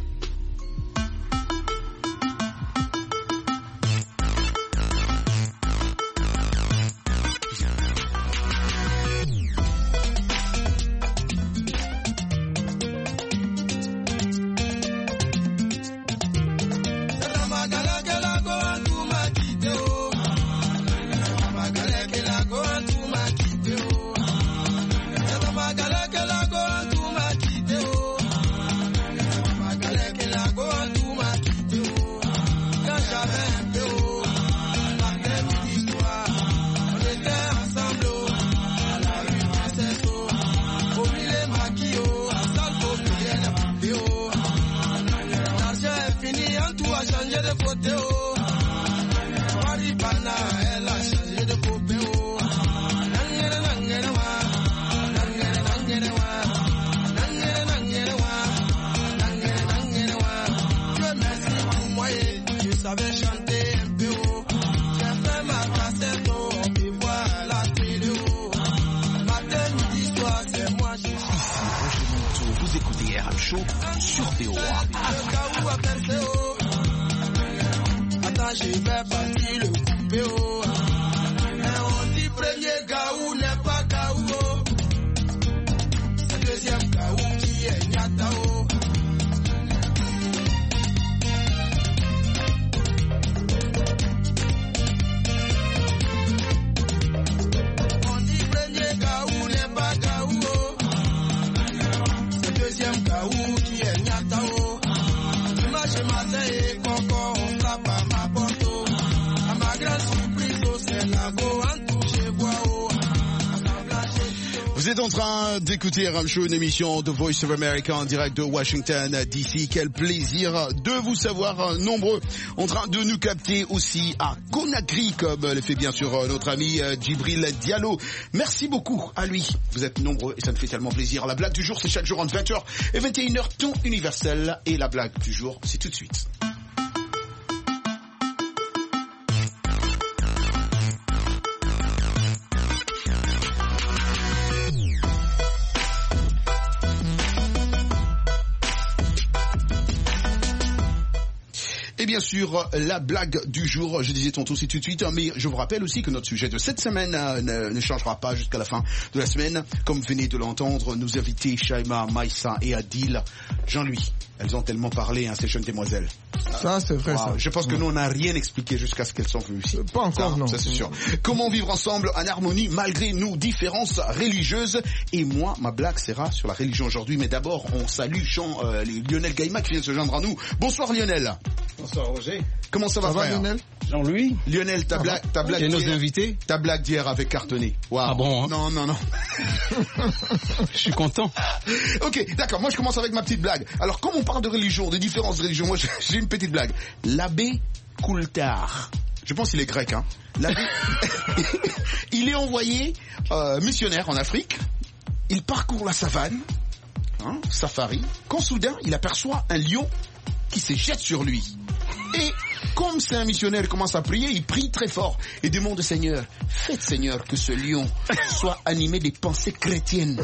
Speaker 16: Vous êtes en train d'écouter RM Show, une émission de Voice of America en direct de Washington DC. Quel plaisir de vous savoir nombreux en train de nous capter aussi à Conakry, comme le fait bien sûr notre ami Djibril Diallo. Merci beaucoup à lui. Vous êtes nombreux et ça me fait tellement plaisir. La blague du jour, c'est chaque jour entre 20h et 21h, ton universel. Et la blague du jour, c'est tout de suite. Et bien sûr, la blague du jour, je disais tantôt, c'est tout de suite, mais je vous rappelle aussi que notre sujet de cette semaine ne changera pas jusqu'à la fin de la semaine. Comme vous venez de l'entendre, nos invités Shaima, Maïssa et Adil, Jean-Louis, elles ont tellement parlé, ces jeunes demoiselles.
Speaker 10: Ça, c'est vrai, ça.
Speaker 16: Je pense que nous, on n'a rien expliqué jusqu'à ce qu'elles sont venues ici.
Speaker 10: Pas encore,
Speaker 16: ça,
Speaker 10: non.
Speaker 16: Ça, c'est sûr. Comment vivre ensemble en harmonie malgré nos différences religieuses. Et moi, ma blague sera sur la religion aujourd'hui. Mais d'abord, on salue Lionel Gaïma qui vient de se joindre à nous. Bonsoir Lionel.
Speaker 10: Bonsoir.
Speaker 18: Bonsoir Roger.
Speaker 7: Comment ça va frère?
Speaker 10: Lionel?
Speaker 18: Jean-Louis.
Speaker 7: Lionel, ta blague
Speaker 18: et nos invités.
Speaker 7: Ta blague d'hier avec cartonné. Wow.
Speaker 18: Ah bon hein?
Speaker 7: Non.
Speaker 18: Je suis content.
Speaker 7: Ok, d'accord. Moi, je commence avec ma petite blague. Alors, comme on parle de religion, de différentes religions, moi, j'ai une petite blague. L'abbé Coulthard. Je pense qu'il est grec, hein. L'abbé, il est envoyé missionnaire en Afrique. Il parcourt la savane, hein, safari. Quand soudain, il aperçoit un lion qui se jette sur lui. Et comme c'est un missionnaire, il commence à prier, il prie très fort et demande au Seigneur, faites Seigneur que ce lion soit animé des pensées chrétiennes.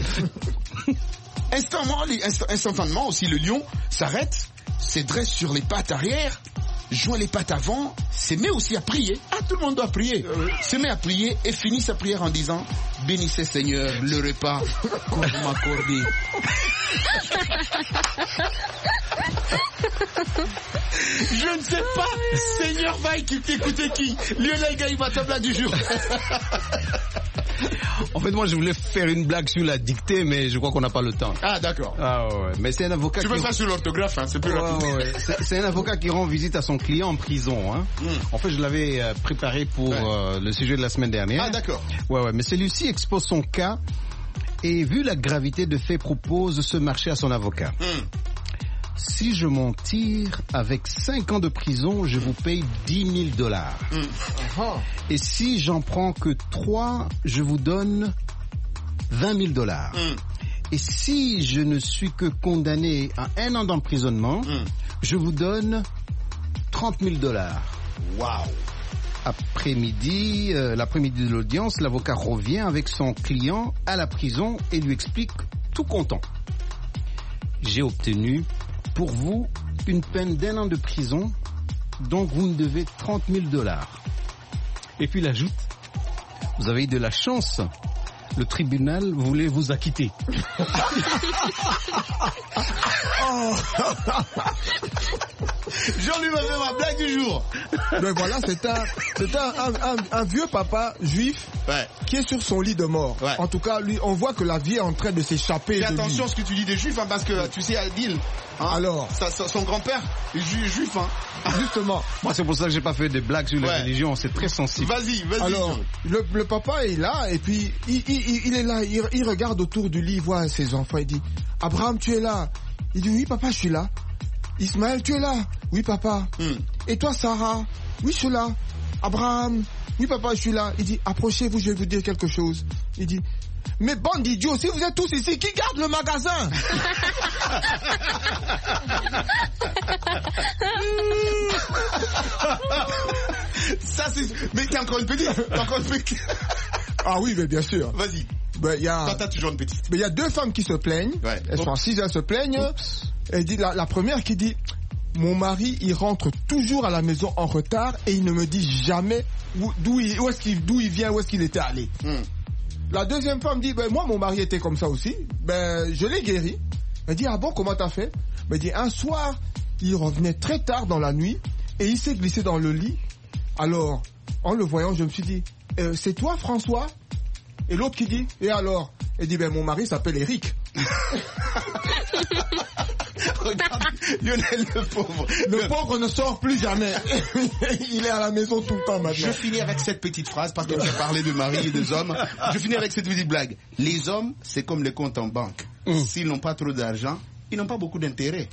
Speaker 7: Instantanément aussi, le lion s'arrête, se dresse sur les pattes arrière, joint les pattes avant, se met aussi à prier. Ah, tout le monde doit prier. Se met à prier et finit sa prière en disant, bénissez Seigneur le repas que vous m'accordez. Je ne sais pas, Seigneur va écouter qui? Lionel Gaïma, ta blague du jour.
Speaker 18: En fait, moi, je voulais faire une blague sur la dictée, mais je crois qu'on n'a pas le temps.
Speaker 7: Ah, d'accord.
Speaker 18: Ah ouais, mais c'est un avocat.
Speaker 7: Tu veux ça sur l'orthographe, hein, c'est plus rapide.
Speaker 18: Ouais. C'est un avocat qui rend visite à son client en prison. Hein. En fait, je l'avais préparé pour le sujet de la semaine dernière.
Speaker 7: Ah, d'accord.
Speaker 18: Ouais, mais celui-ci expose son cas et vu la gravité de fait, propose ce marché à son avocat. Si je m'en tire avec 5 ans de prison, je vous paye $10,000. Et si j'en prends que 3, je vous donne $20,000. Et si je ne suis que condamné à 1 an d'emprisonnement, je vous donne $30,000.
Speaker 7: Waouh!
Speaker 18: L'après-midi de l'audience, l'avocat revient avec son client à la prison et lui explique tout content. J'ai obtenu pour vous une peine d'1 an de prison, donc vous me devez $30,000. Et puis il ajoute, vous avez eu de la chance, le tribunal voulait vous acquitter.
Speaker 7: Jean-Louis m'a fait ma blague du jour.
Speaker 10: Mais voilà, c'est un vieux papa juif qui est sur son lit de mort. En tout cas, lui, on voit que la vie est en train de s'échapper.
Speaker 7: Fais attention à ce que tu dis des juifs, hein, parce que tu sais, Adil, hein, alors, son grand-père est juif. Hein.
Speaker 10: Justement.
Speaker 18: Moi, c'est pour ça que j'ai pas fait des blagues sur la religion, c'est très sensible.
Speaker 7: Vas-y.
Speaker 10: Alors, le papa est là, et puis il est là, il regarde autour du lit, il voit ses enfants, il dit, Abraham, tu es là? Il dit, oui, papa, je suis là. Ismaël, tu es là? Oui, papa. Et toi, Sarah? Oui, je suis là. Abraham? Oui, papa, je suis là. Il dit, approchez-vous, je vais vous dire quelque chose. Il dit, mais bande d'idiots, si vous êtes tous ici, qui garde le magasin?
Speaker 7: Ça, c'est... Mais t'es encore une petite.
Speaker 10: Ah oui, mais bien sûr.
Speaker 7: Vas-y.
Speaker 10: T'as
Speaker 7: toujours une petite.
Speaker 10: Mais il y a 2 femmes qui se plaignent. Elles sont assises, elles se plaignent. Elle dit, la première qui dit, mon mari, il rentre toujours à la maison en retard et il ne me dit jamais d'où il vient, où est-ce qu'il était allé. La deuxième femme dit, moi, mon mari était comme ça aussi. Je l'ai guéri. Elle dit, ah bon, comment t'as fait? Elle dit, un soir, il revenait très tard dans la nuit et il s'est glissé dans le lit. Alors, en le voyant, je me suis dit, c'est toi, François? Et l'autre qui dit, et alors? Elle dit, mon mari s'appelle Eric.
Speaker 7: Regarde, Lionel, le pauvre.
Speaker 10: Le pauvre ne sort plus jamais. Il est à la maison tout le temps maintenant.
Speaker 7: Je finis avec cette petite phrase parce que tu as parlé de mari et des hommes. Je finis avec cette petite blague. Les hommes, c'est comme les comptes en banque. S'ils n'ont pas trop d'argent, ils n'ont pas beaucoup d'intérêt.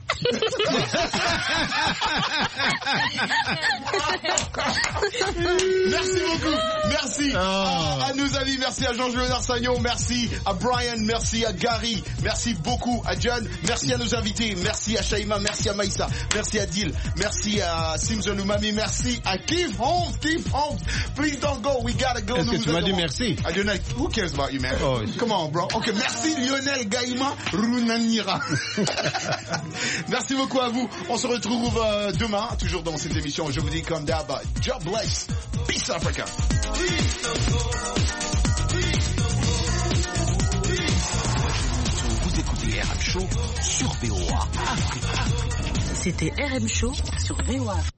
Speaker 7: Merci beaucoup. Merci à nos amis. Merci à Jean-Jules Arsagnon. Merci à Brian. Merci à Gary. Merci beaucoup à John. Merci à nos invités. Merci à Shaima. Merci à Maïssa. Merci à Dil. Merci à Simpson Umami. Merci à Keith Holmes. Please don't go. We gotta go.
Speaker 18: Est-ce que tu m'as dit merci?
Speaker 7: À Lionel. Who cares about you, man? Come on, bro. Ok, merci Lionel Gaïma Runanira. Merci beaucoup à vous. On se retrouve demain, toujours dans cette émission. Je vous dis comme d'hab, God bless. Peace Africa.
Speaker 6: Vous écoutez RM Show sur VOA Afrique.
Speaker 2: C'était RM Show sur VOA.